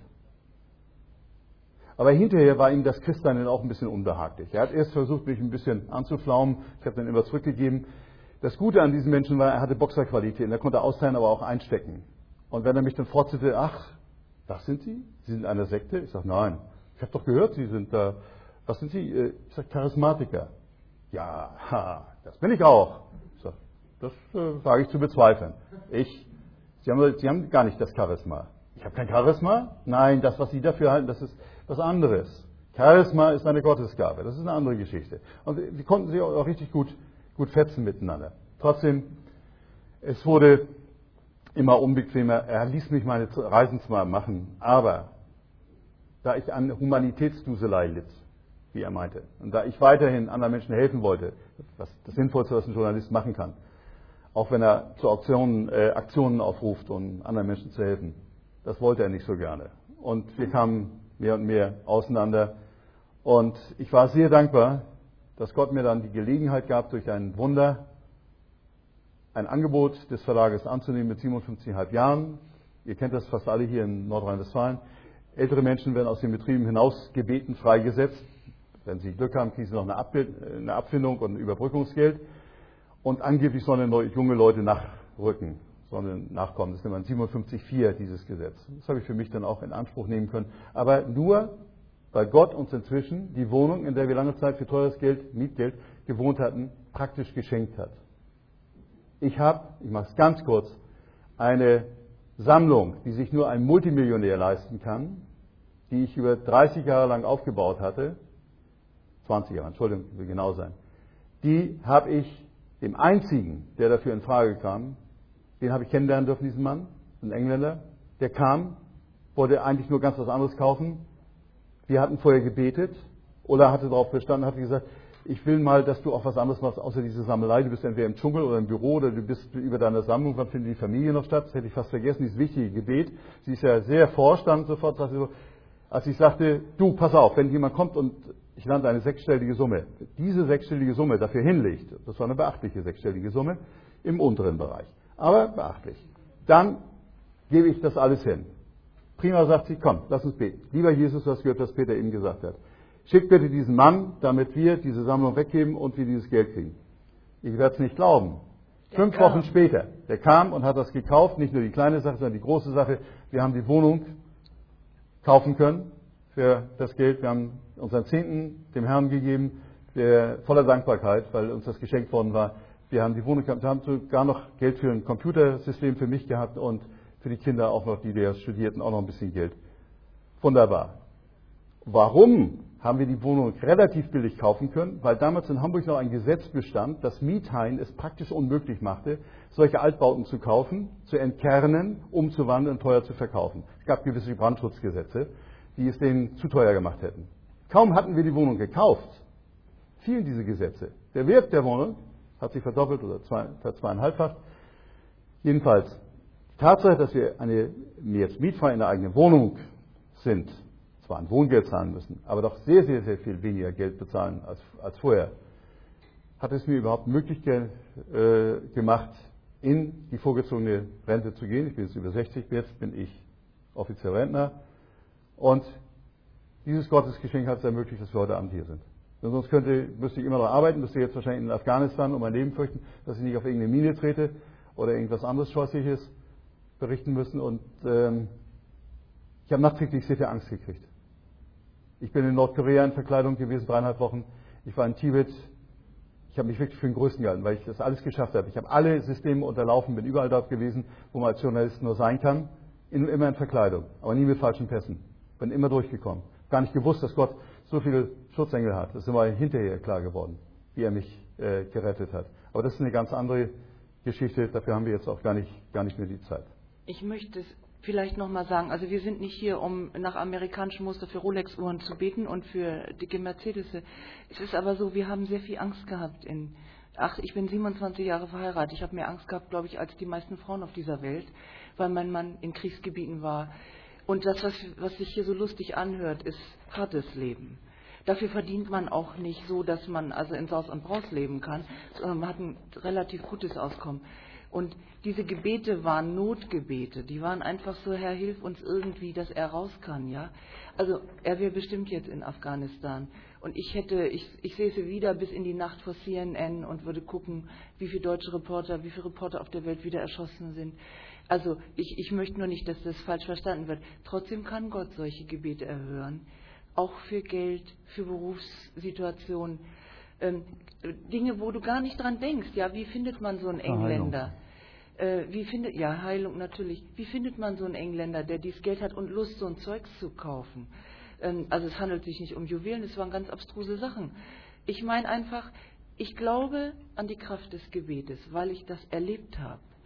Aber hinterher war ihm das Christsein dann auch ein bisschen unbehaglich. Er hat erst versucht, mich ein bisschen anzuflaumen. Ich habe dann immer zurückgegeben. Das Gute an diesem Menschen war, er hatte Boxerqualitäten. Er konnte austeilen, aber auch einstecken. Und wenn er mich dann fortsetzte, ach, das sind Sie? Sie sind eine Sekte? Ich sage, nein. Ich habe doch gehört, Sie sind da. Was sind Sie? Ich sage, Charismatiker. Ja, das bin ich auch. Ich sage, das wage ich zu bezweifeln. Sie haben gar nicht das Charisma. Ich habe kein Charisma? Nein, das, was Sie dafür halten, das ist was anderes. Charisma ist eine Gottesgabe, das ist eine andere Geschichte. Und wir konnten sie auch richtig gut fetzen miteinander. Trotzdem, es wurde immer unbequemer. Er ließ mich meine Reisen zwar machen, aber da ich an Humanitätsduselei litt, wie er meinte, und da ich weiterhin anderen Menschen helfen wollte, was das Sinnvollste, was ein Journalist machen kann, auch wenn er zu Aktionen aufruft, um anderen Menschen zu helfen, das wollte er nicht so gerne. Und wir kamen mehr und mehr auseinander. Und ich war sehr dankbar, dass Gott mir dann die Gelegenheit gab, durch ein Wunder ein Angebot des Verlages anzunehmen mit 57,5 Jahren. Ihr kennt das fast alle hier in Nordrhein-Westfalen. Ältere Menschen werden aus den Betrieben hinausgebeten, freigesetzt. Wenn sie Glück haben, kriegen sie noch eine Abfindung und ein Überbrückungsgeld. Und angeblich sollen junge Leute nachrücken, sollen nachkommen. Das nennt man 57,4, dieses Gesetz. Das habe ich für mich dann auch in Anspruch nehmen können. Aber nur, weil Gott uns inzwischen die Wohnung, in der wir lange Zeit für teures Geld, Mietgeld, gewohnt hatten, praktisch geschenkt hat. Ich mache es ganz kurz, eine Sammlung, die sich nur ein Multimillionär leisten kann, die ich über 30 Jahre lang aufgebaut hatte, 20 Jahre, Entschuldigung, ich will genau sein, die habe ich dem einzigen, der dafür in Frage kam, den habe ich kennenlernen dürfen, diesen Mann, ein Engländer, der kam, wollte eigentlich nur ganz was anderes kaufen. Wir hatten vorher gebetet, Ulla hatte darauf bestanden, hatte gesagt, ich will mal, dass du auch was anderes machst, außer diese Sammelei. Du bist entweder im Dschungel oder im Büro oder du bist über deiner Sammlung. Wann findet die Familie noch statt? Das hätte ich fast vergessen, dieses wichtige Gebet. Sie ist ja sehr forsch dann sofort, als ich sagte, du, pass auf, wenn jemand kommt und ich nannte eine sechsstellige Summe, diese sechsstellige Summe dafür hinlegt, das war eine beachtliche sechsstellige Summe, im unteren Bereich, aber beachtlich, dann gebe ich das alles hin. Prima, sagt sie, komm, lass uns beten. Lieber Jesus, du hast gehört, was Peter eben gesagt hat. Schick bitte diesen Mann, damit wir diese Sammlung weggeben und wir dieses Geld kriegen. Ich werde es nicht glauben. 5 Wochen später, der kam und hat das gekauft, nicht nur die kleine Sache, sondern die große Sache. Wir haben die Wohnung kaufen können für das Geld. Wir haben unseren Zehnten dem Herrn gegeben, voller Dankbarkeit, weil uns das geschenkt worden war. Wir haben die Wohnung gehabt, wir haben sogar noch Geld für ein Computersystem für mich gehabt und für die Kinder auch noch, die da studierten, auch noch ein bisschen Geld. Wunderbar. Warum haben wir die Wohnung relativ billig kaufen können? Weil damals in Hamburg noch ein Gesetz bestand, das Miethain es praktisch unmöglich machte, solche Altbauten zu kaufen, zu entkernen, umzuwandeln und teuer zu verkaufen. Es gab gewisse Brandschutzgesetze, die es denen zu teuer gemacht hätten. Kaum hatten wir die Wohnung gekauft, fielen diese Gesetze. Der Wert der Wohnung hat sich verdoppelt oder verzweieinhalbfacht. Jedenfalls, die Tatsache, dass wir jetzt mietfrei in der eigenen Wohnung sind, zwar ein Wohngeld zahlen müssen, aber doch sehr, sehr, sehr viel weniger Geld bezahlen als vorher, hat es mir überhaupt möglich gemacht, in die vorgezogene Rente zu gehen. Ich bin jetzt über 60, jetzt bin ich offiziell Rentner. Und dieses Gottesgeschenk hat es ermöglicht, dass wir heute Abend hier sind. Denn sonst müsste ich immer noch arbeiten, müsste jetzt wahrscheinlich in Afghanistan um mein Leben fürchten, dass ich nicht auf irgendeine Mine trete oder irgendwas anderes Scheußliches berichten müssen. Und ich habe nachträglich sehr viel Angst gekriegt. Ich bin in Nordkorea in Verkleidung gewesen, 3,5 Wochen. Ich war in Tibet. Ich habe mich wirklich für den Größten gehalten, weil ich das alles geschafft habe. Ich habe alle Systeme unterlaufen, bin überall dort gewesen, wo man als Journalist nur sein kann. Immer in Verkleidung, aber nie mit falschen Pässen. Bin immer durchgekommen. Gar nicht gewusst, dass Gott so viele Schutzengel hat. Das ist immer hinterher klar geworden, wie er mich gerettet hat. Aber das ist eine ganz andere Geschichte. Dafür haben wir jetzt auch gar nicht mehr die Zeit. Ich möchte es vielleicht nochmal sagen, also wir sind nicht hier, um nach amerikanischem Muster für Rolex-Uhren zu beten und für dicke Mercedes. Es ist aber so, wir haben sehr viel Angst gehabt. Ich bin 27 Jahre verheiratet. Ich habe mehr Angst gehabt, glaube ich, als die meisten Frauen auf dieser Welt, weil mein Mann in Kriegsgebieten war. Und das, was sich hier so lustig anhört, ist hartes Leben. Dafür verdient man auch nicht so, dass man also in Saus und Braus leben kann, sondern man hat ein relativ gutes Auskommen. Und diese Gebete waren Notgebete, die waren einfach so, Herr, hilf uns irgendwie, dass er raus kann, ja. Also er wäre bestimmt jetzt in Afghanistan und ich säße wieder bis in die Nacht vor CNN und würde gucken, wie viele Reporter auf der Welt wieder erschossen sind. Also ich möchte nur nicht, dass das falsch verstanden wird. Trotzdem kann Gott solche Gebete erhören, auch für Geld, für Berufssituationen. Dinge, wo du gar nicht dran denkst, ja, wie findet man so einen Engländer? Heilung natürlich. Wie findet man so einen Engländer, der dieses Geld hat und Lust, so ein Zeugs zu kaufen? Also es handelt sich nicht um Juwelen, es waren ganz abstruse Sachen. Ich meine einfach, ich glaube an die Kraft des Gebetes, weil ich das erlebt habe.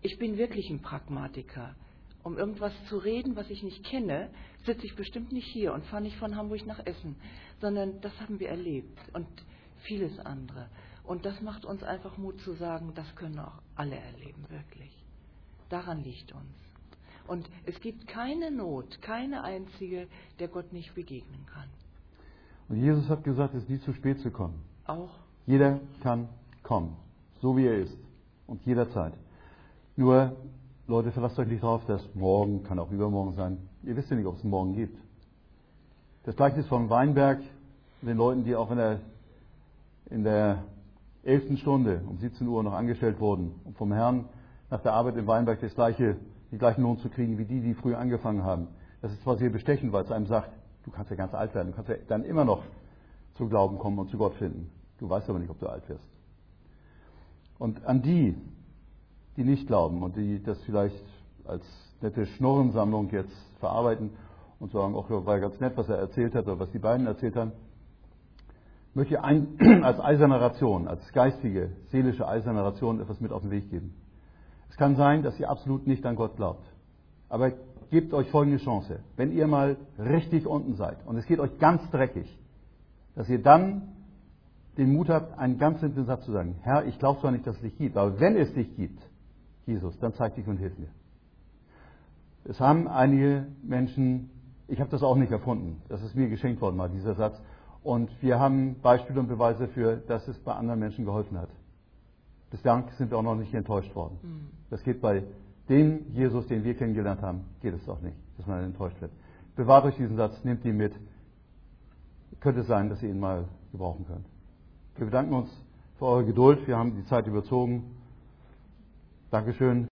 Ich bin wirklich ein Pragmatiker. Um irgendwas zu reden, was ich nicht kenne, sitze ich bestimmt nicht hier und fahre nicht von Hamburg nach Essen, sondern das haben wir erlebt und vieles andere. Und das macht uns einfach Mut zu sagen, das können auch alle erleben, wirklich. Daran liegt uns. Und es gibt keine Not, keine einzige, der Gott nicht begegnen kann. Und Jesus hat gesagt, es ist nie zu spät zu kommen. Auch. Jeder kann kommen, so wie er ist und jederzeit. Nur, Leute, verlasst euch nicht darauf, dass morgen, kann auch übermorgen sein. Ihr wisst ja nicht, ob es einen Morgen gibt. Das Gleichnis vom Weinberg, den Leuten, die auch in der 11. Stunde um 17 Uhr noch angestellt wurden, um vom Herrn nach der Arbeit im Weinberg den gleichen Lohn zu kriegen, wie die früher angefangen haben. Das ist zwar sehr bestechend, weil es einem sagt, du kannst ja ganz alt werden, du kannst ja dann immer noch zu Glauben kommen und zu Gott finden. Du weißt aber nicht, ob du alt wirst. Und an die nicht glauben und die das vielleicht als nette Schnurrensammlung jetzt verarbeiten und sagen, ach ja, war ganz nett, was er erzählt hat oder was die beiden erzählt haben, möchte ich als eiserne Ration, als geistige, seelische eiserne Ration etwas mit auf den Weg geben. Es kann sein, dass ihr absolut nicht an Gott glaubt. Aber gebt euch folgende Chance. Wenn ihr mal richtig unten seid und es geht euch ganz dreckig, dass ihr dann den Mut habt, einen ganz simplen Satz zu sagen. Herr, ich glaube zwar nicht, dass es dich gibt, aber wenn es dich gibt, Jesus, dann zeig dich und hilf mir. Es haben einige Menschen, ich habe das auch nicht erfunden, das ist mir geschenkt worden mal, dieser Satz. Und wir haben Beispiele und Beweise dafür, dass es bei anderen Menschen geholfen hat. Bis Dank sind wir auch noch nicht enttäuscht worden. Das geht bei dem Jesus, den wir kennengelernt haben, geht es auch nicht, dass man enttäuscht wird. Bewahrt euch diesen Satz, nehmt ihn mit. Könnte es sein, dass ihr ihn mal gebrauchen könnt. Wir bedanken uns für eure Geduld. Wir haben die Zeit überzogen. Dankeschön.